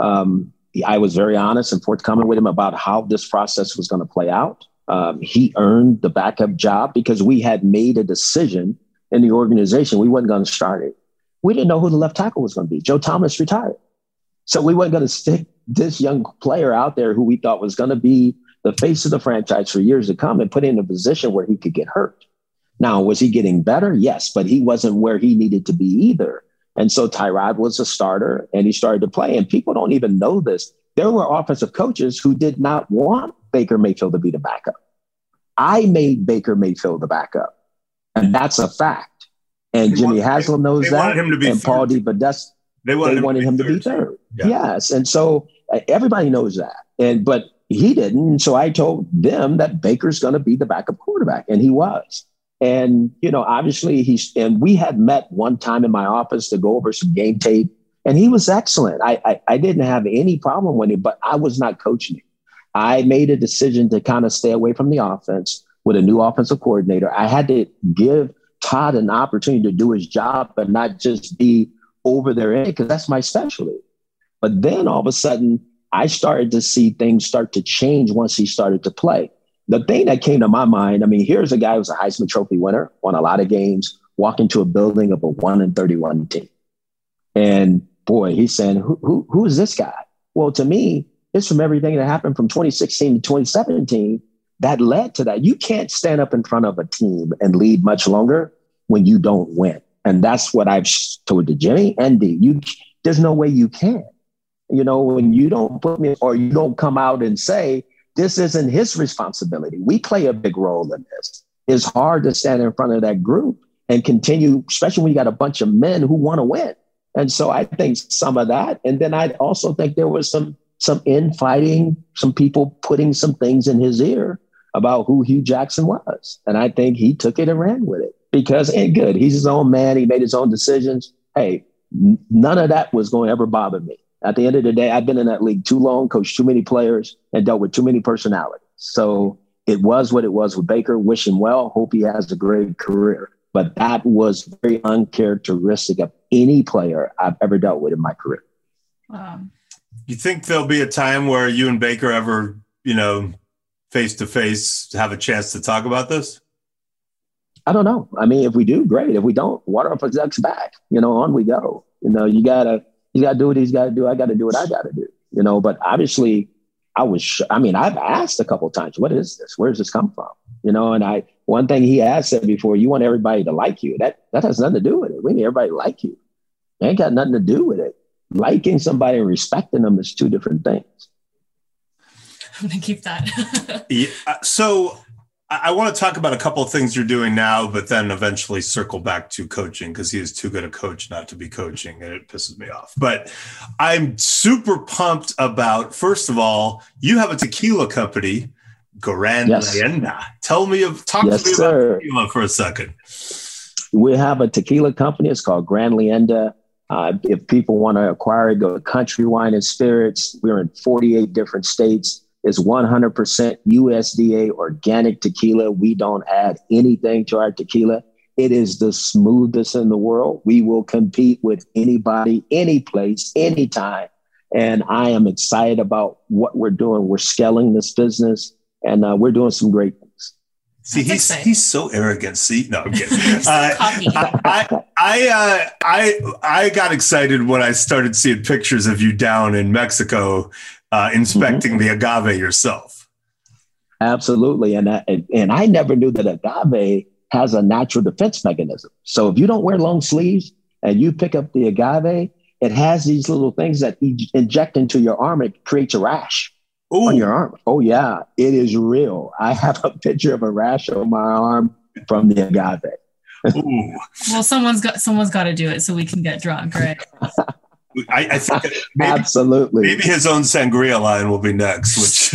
I was very honest and forthcoming with him about how this process was going to play out. He earned the backup job because we had made a decision in the organization. We wasn't going to start it. We didn't know who the left tackle was going to be. Joe Thomas retired. So we weren't going to stick this young player out there who we thought was going to be the face of the franchise for years to come and put him in a position where he could get hurt. Now, was he getting better? Yes, but he wasn't where he needed to be either. And so Tyrod was a starter and he started to play. And people don't even know this. There were offensive coaches who did not want Baker Mayfield to be the backup. I made Baker Mayfield the backup. And that's a fact. And Jimmy Haslam knows that. And Paul DePodesta, they wanted him to be third. Yeah. Yes. And so everybody knows that. But he didn't. And so I told them that Baker's going to be the backup quarterback. And he was. And, obviously and we had met one time in my office to go over some game tape, and he was excellent. I didn't have any problem with him, but I was not coaching him. I made a decision to kind of stay away from the offense with a new offensive coordinator. I had to give Todd an opportunity to do his job, but not just be over their head, because that's my specialty. But then all of a sudden, I started to see things start to change once he started to play. The thing that came to my mind, here's a guy who's a Heisman Trophy winner, won a lot of games, walk into a building of a 1-31 team. And boy, he's saying, who is this guy? Well, to me, it's from everything that happened from 2016 to 2017 that led to that. You can't stand up in front of a team and lead much longer when you don't win. And that's what I've told to Jimmy and D. There's no way you can. When you don't put me, or you don't come out and say, this isn't his responsibility. We play a big role in this. It's hard to stand in front of that group and continue, especially when you got a bunch of men who want to win. And so I think some of that. And then I also think there was some infighting, some people putting some things in his ear about who Hugh Jackson was. And I think he took it and ran with it because good. He's his own man. He made his own decisions. Hey, none of that was going to ever bother me. At the end of the day, I've been in that league too long, coached too many players, and dealt with too many personalities. So it was what it was with Baker. Wish him well. Hope he has a great career. But that was very uncharacteristic of any player I've ever dealt with in my career. You think there'll be a time where you and Baker ever, face to face, have a chance to talk about this? I don't know. If we do, great. If we don't, water off a duck's back. On we go. You gotta do what he's got to do. I got to do what I got to do, but obviously I've asked a couple of times, what is this? Where does this come from? And one thing he has said before, you want everybody to like you. That has nothing to do with it. We need everybody to like you. It ain't got nothing to do with it. Liking somebody and respecting them is two different things. I'm going to keep that. So I want to talk about a couple of things you're doing now, but then eventually circle back to coaching because he is too good a coach not to be coaching, and it pisses me off. But I'm super pumped about, first of all, you have a tequila company, Gran Leyenda. Talk to me about tequila for a second. We have a tequila company. It's called Gran Leyenda. If people want to acquire it, go to Country Wine and Spirits. We're in 48 different states. It's 100% USDA organic tequila. We don't add anything to our tequila. It is the smoothest in the world. We will compete with anybody, any place, anytime. And I am excited about what we're doing. We're scaling this business, and we're doing some great things. See, he's so arrogant. See, no, I'm kidding. I got excited when I started seeing pictures of you down in Mexico inspecting the agave yourself. Absolutely, and I never knew that agave has a natural defense mechanism. So if you don't wear long sleeves and you pick up the agave, it has these little things that you inject into your arm. It creates a rash. Ooh. On your arm. Oh, yeah, it is real. I have a picture of a rash on my arm from the agave. Ooh. Well, someone's got to do it so we can get drunk, right? I think absolutely. Maybe his own sangria line will be next.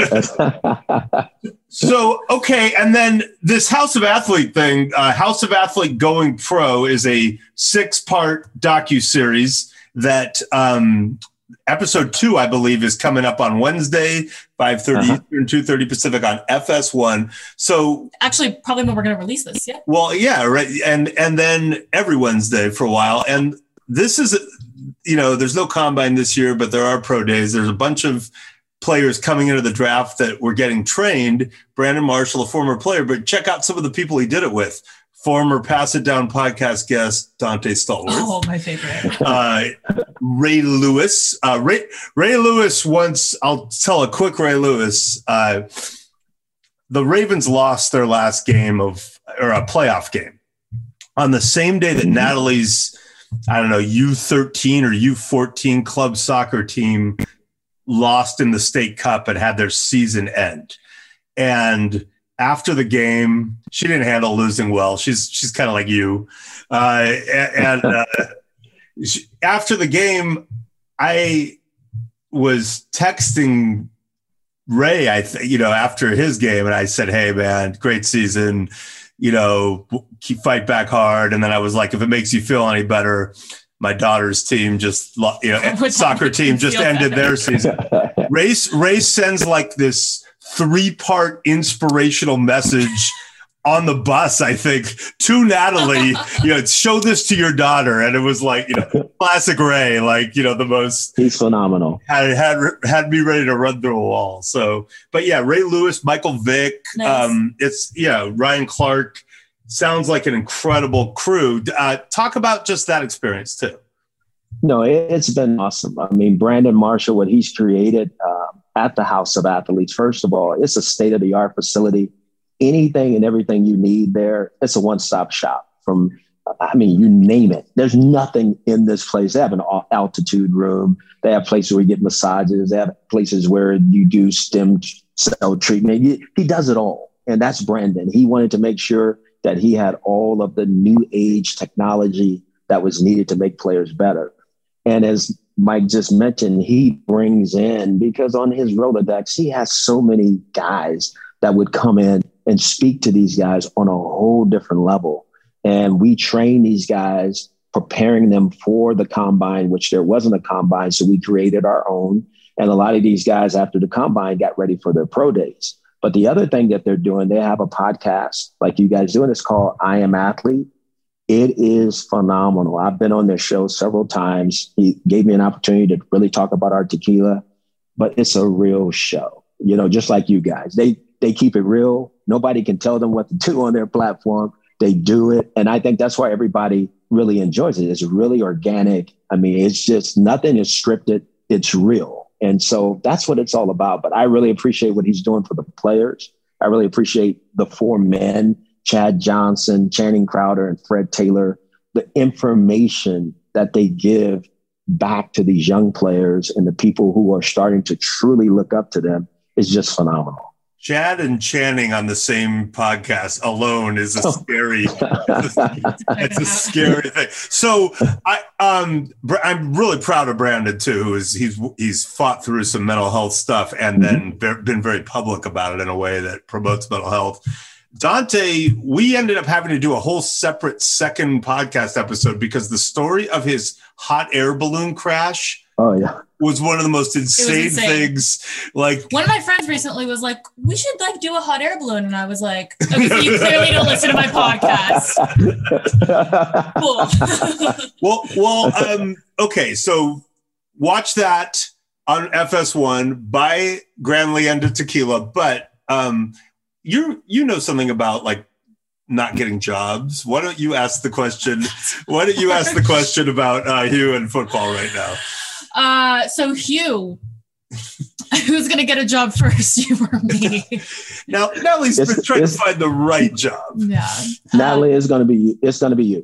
So, okay. And then this House of Athlete thing, House of Athlete Going Pro is a 6-part docuseries that episode 2, I believe, is coming up on Wednesday, 5:30 Eastern, 2:30 Pacific on FS1. So actually, probably when we're going to release this, yeah. Well, yeah, right. And then every Wednesday for a while. And this is, there's no combine this year, but there are pro days. There's a bunch of players coming into the draft that were getting trained. Brandon Marshall, a former player, but check out some of the people he did it with. Former Pass It Down podcast guest, Dante Stallworth. Oh, my favorite. Ray Lewis. Ray Lewis once, I'll tell a quick Ray Lewis. The Ravens lost their last game or a playoff game on the same day that Natalie's, U13 or U14 club soccer team lost in the state cup and had their season end. And after the game, she didn't handle losing well. She's kind of like you. After the game, I was texting Ray, after his game, and I said, "Hey, man, great season. Keep fight back hard." And then I was like, "If it makes you feel any better, my daughter's team soccer team just ended their season." Ray sends like this 3-part inspirational message on the bus, I think, to Natalie, show this to your daughter. And it was like, classic Ray, the most. He's phenomenal. Had me ready to run through a wall. So, but yeah, Ray Lewis, Michael Vick, nice. Ryan Clark. Sounds like an incredible crew. Talk about just that experience too. No, it's been awesome. I mean, Brandon Marshall, what he's created at the House of Athletes, first of all, it's a state-of-the-art facility. Anything and everything you need there, it's a one-stop shop from, you name it. There's nothing in this place. They have an altitude room. They have places where you get massages. They have places where you do stem cell treatment. He does it all. And that's Brandon. He wanted to make sure that he had all of the new age technology that was needed to make players better. And as Mike just mentioned, he brings in, because on his Rolodex, he has so many guys that would come in and speak to these guys on a whole different level. And we train these guys, preparing them for the combine, which there wasn't a combine. So we created our own. And a lot of these guys after the combine got ready for their pro days. But the other thing that they're doing, they have a podcast like you guys do, and it's called I Am Athlete. It is phenomenal. I've been on their show several times. He gave me an opportunity to really talk about our tequila, but it's a real show, just like you guys. They keep it real. Nobody can tell them what to do on their platform. They do it. And I think that's why everybody really enjoys it. It's really organic. It's just nothing is scripted. It's real. And so that's what it's all about. But I really appreciate what he's doing for the players. I really appreciate the 4 men, Chad Johnson, Channing Crowder, and Fred Taylor, the information that they give back to these young players and the people who are starting to truly look up to them is just phenomenal. Chad and Channing on the same podcast alone is a scary, it's a scary thing. So I'm really proud of Brandon too. He's fought through some mental health stuff and then been very public about it in a way that promotes mental health. Dante, we ended up having to do a whole separate second podcast episode because the story of his hot air balloon crash was one of the most insane things. Like, one of my friends recently was like, we should like do a hot air balloon. And I was like, okay, so you clearly don't listen to my podcast. Well, okay. So watch that on FS1 by Grand Leyenda Tequila. But you know something about like not getting jobs. Why don't you ask the question? Why don't you ask the question about Hugh and football right now? So Hugh, who's going to get a job first, you or me? Now, Natalie's been trying to find the right job. Yeah. Natalie, it's going to be you. It's going to be you.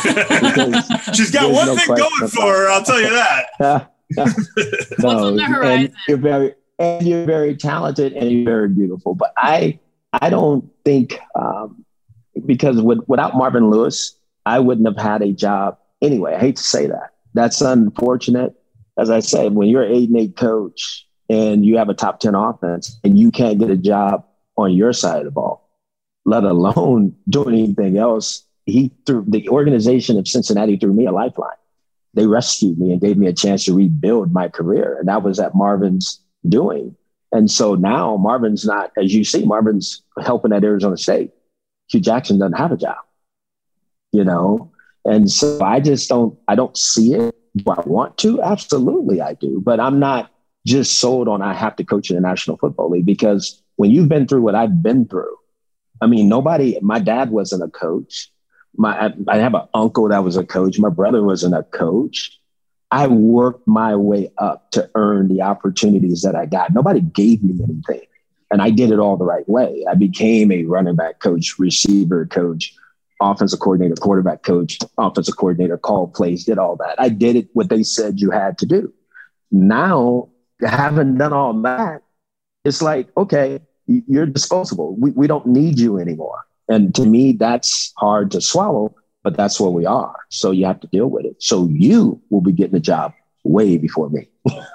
She's got one thing going for her, I'll tell you that. What's on the horizon? And you're very talented and you're very beautiful. But I don't think, because without Marvin Lewis, I wouldn't have had a job anyway. I hate to say that. That's unfortunate. As I said, when you're an 8-8 coach and you have a top 10 offense and you can't get a job on your side of the ball, let alone doing anything else, the organization of Cincinnati threw me a lifeline. They rescued me and gave me a chance to rebuild my career. And that was at Marvin's doing. And so now Marvin's not, as you see, Marvin's helping at Arizona State. Hugh Jackson doesn't have a job, you know? And so I don't see it. Do I want to? Absolutely, I do. But I'm not just sold on I have to coach in the National Football League, because when you've been through what I've been through, I mean, my dad wasn't a coach. I have an uncle that was a coach. My brother wasn't a coach. I worked my way up to earn the opportunities that I got. Nobody gave me anything. And I did it all the right way. I became a running back coach, receiver coach, offensive coordinator, quarterback coach, offensive coordinator, called plays, did all that. I did it what they said you had to do. Now, having done all that, it's like, okay, you're disposable. We don't need you anymore. And to me, that's hard to swallow, but that's where we are. So you have to deal with it. So you will be getting a job way before me.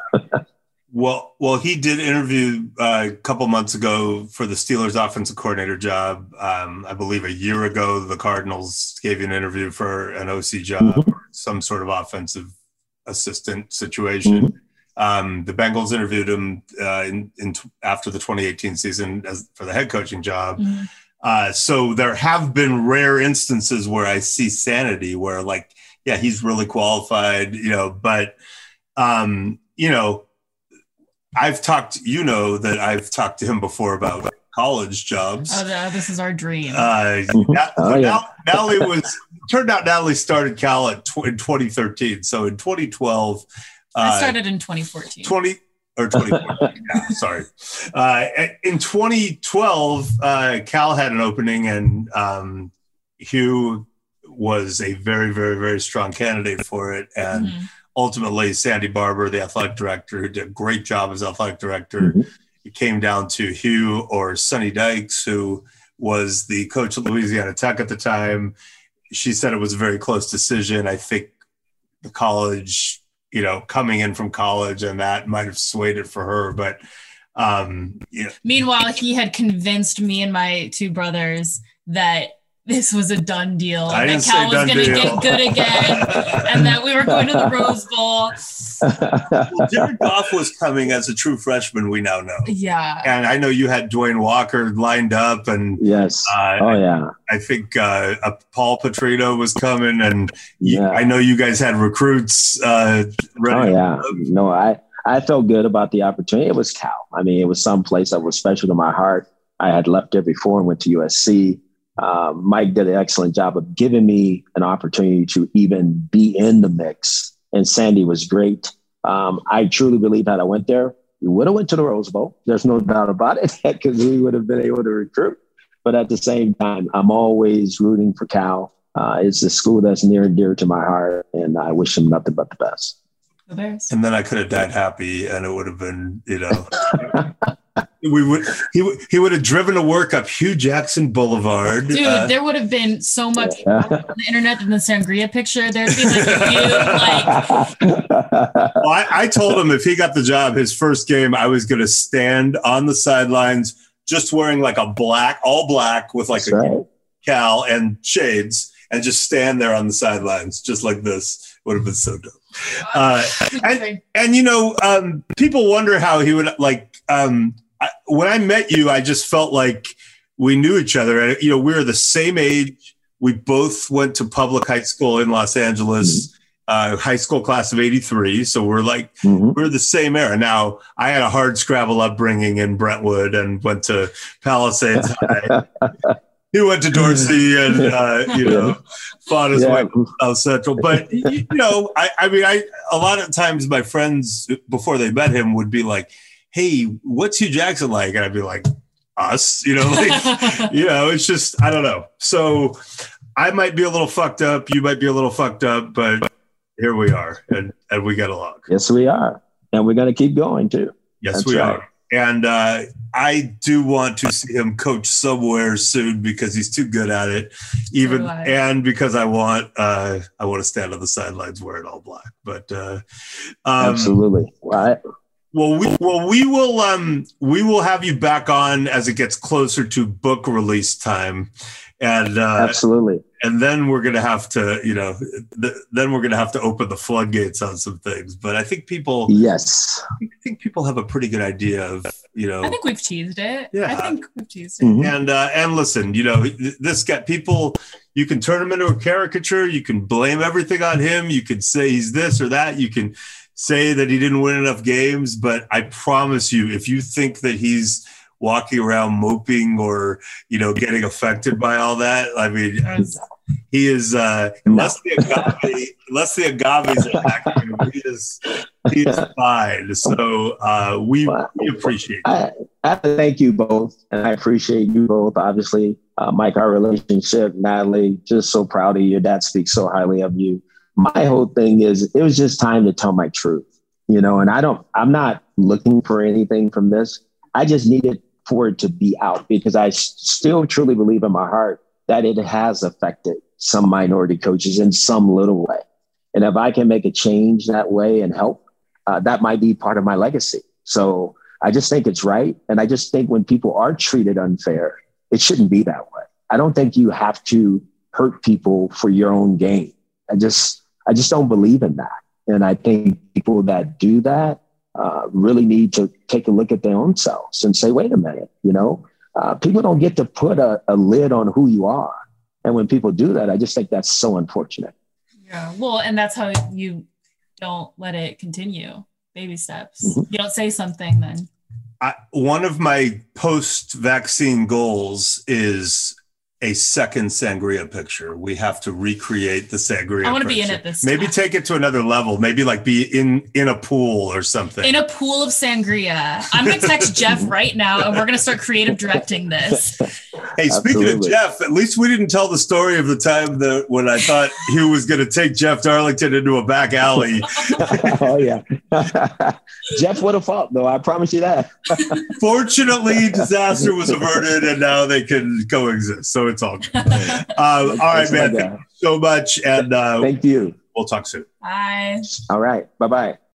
Well, he did interview a couple months ago for the Steelers offensive coordinator job. I believe a year ago, the Cardinals gave you an interview for an OC job, or some sort of offensive assistant situation. The Bengals interviewed him after the 2018 season for the head coaching job. So there have been rare instances where I see sanity, where like, yeah, he's really qualified, but I've talked to him before about college jobs. Oh, this is our dream. Natalie started Cal in 2013. So in 2012, I started in 2014. 2014. Yeah, sorry. In 2012, Cal had an opening, and Hugh was a very, very, very strong candidate for it. And ultimately, Sandy Barber, the athletic director, who did a great job as athletic director, it came down to Hugh or Sonny Dykes, who was the coach at Louisiana Tech at the time. She said it was a very close decision. I think the college, coming in from college, and that might have swayed it for her. But meanwhile, he had convinced me and my two brothers that this was a done deal, and that Cal was going to get good again, and that we were going to the Rose Bowl. Well, Jared Goff was coming as a true freshman, we now know. Yeah. And I know you had Dwayne Walker lined up, and yes. I think Paul Petrino was coming, and I know you guys had recruits ready. Oh, yeah. No, I felt good about the opportunity. It was Cal. I mean, it was someplace that was special to my heart. I had left there before and went to USC. Mike did an excellent job of giving me an opportunity to even be in the mix. And Sandy was great. I truly believe that I went there, we would have went to the Rose Bowl. There's no doubt about it, because we would have been able to recruit. But at the same time, I'm always rooting for Cal. It's a school that's near and dear to my heart, and I wish him nothing but the best. The Bears. And then I could have died happy, and it would have been, he would have driven to work up Hugh Jackson Boulevard. Dude, there would have been so much on the internet than the sangria picture. There'd be Well, I told him if he got the job, his first game, I was going to stand on the sidelines just wearing like all black with like That's right. cowl and shades, and just stand there on the sidelines, just like this. Would have been so dope. And people wonder how he would when I met you, I just felt like we knew each other. And, we were the same age. We both went to public high school in Los Angeles, high school class of 83. So we're we're the same era. Now, I had a hard scrabble upbringing in Brentwood and went to Palisades High. He went to Dorsey and, fought his way to South Central. But, I a lot of times my friends, before they met him, would be like, hey, what's Hugh Jackson like? And I'd be like, us, it's just, I don't know. So I might be a little fucked up. You might be a little fucked up, but here we are. And we get along. Yes, we are. And we're going to keep going too. Yes, That's we right. are. And I do want to see him coach somewhere soon because he's too good at it. And because I want to stand on the sidelines wearing all black. But absolutely. Right. Well, we will have you back on as it gets closer to book release time, and absolutely. And then we're gonna have to, open the floodgates on some things. But I think people, I think people have a pretty good idea of, I think we've teased it. Yeah, I think we've teased it. Mm-hmm. And listen, this guy, people, you can turn him into a caricature. You can blame everything on him. You can say he's this or that. You can say that he didn't win enough games, but I promise you, if you think that he's walking around moping or, getting affected by all that, I mean, he is, unless the agaves are attacking him, he is fine. So we appreciate it. I have to thank you both, and I appreciate you both. Obviously, Mike, our relationship, Natalie, just so proud of you. Your dad speaks so highly of you. My whole thing is it was just time to tell my truth, and I'm not looking for anything from this. I just needed for it to be out because I still truly believe in my heart that it has affected some minority coaches in some little way. And if I can make a change that way and help, that might be part of my legacy. So I just think it's right. And I just think when people are treated unfair, it shouldn't be that way. I don't think you have to hurt people for your own gain. I just don't believe in that. And I think people that do that really need to take a look at their own selves and say, wait a minute, people don't get to put a lid on who you are. And when people do that, I just think that's so unfortunate. Yeah. Well, and that's how you don't let it continue. Baby steps. Mm-hmm. You don't say something then. One of my post-vaccine goals is a second sangria picture. We have to recreate the sangria. I want to picture. be in it this Maybe time. take it to another level. Maybe like be in a pool or something. In a pool of sangria. I'm going to text Jeff right now and we're going to start creative directing this. Hey, speaking of Jeff, at least we didn't tell the story of the time when I thought Hugh was going to take Jeff Darlington into a back alley. Oh, yeah. Jeff would have fought, though. I promise you that. Fortunately, disaster was averted and now they can coexist. So it's all good. All right, man. Thank you so much. And thank you. We'll talk soon. Bye. All right. Bye-bye.